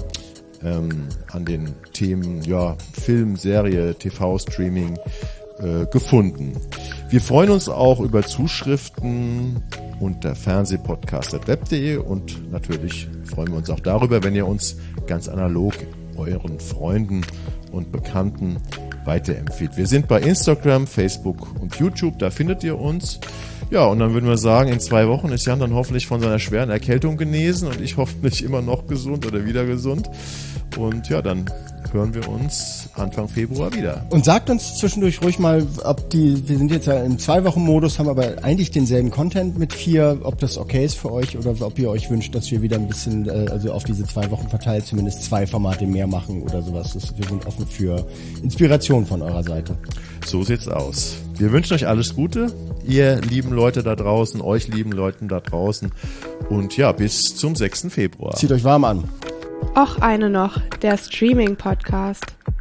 ähm, an den Themen ja, Film, Serie, T V-Streaming äh, gefunden. Wir freuen uns auch über Zuschriften unter fernsehpodcast punkt web punkt de und natürlich freuen wir uns auch darüber, wenn ihr uns ganz analog euren Freunden und Bekannten weiterempfiehlt. Wir sind bei Instagram, Facebook und YouTube, da findet ihr uns. Ja, und dann würden wir sagen, in zwei Wochen ist Jan dann hoffentlich von seiner schweren Erkältung genesen und ich hoffentlich immer noch gesund oder wieder gesund. Und ja, dann hören wir uns Anfang Februar wieder. Und sagt uns zwischendurch ruhig mal, ob die, wir sind jetzt ja im Zwei-Wochen-Modus, haben aber eigentlich denselben Content mit vier, ob das okay ist für euch oder ob ihr euch wünscht, dass wir wieder ein bisschen, äh, also auf diese zwei Wochen verteilt, zumindest zwei Formate mehr machen oder sowas. Das, wir sind offen für Inspiration von eurer Seite. So sieht's aus. Wir wünschen euch alles Gute, ihr lieben Leute da draußen, euch lieben Leuten da draußen und ja, bis zum sechsten Februar. Zieht euch warm an. Och eine noch, der Streaming-Podcast.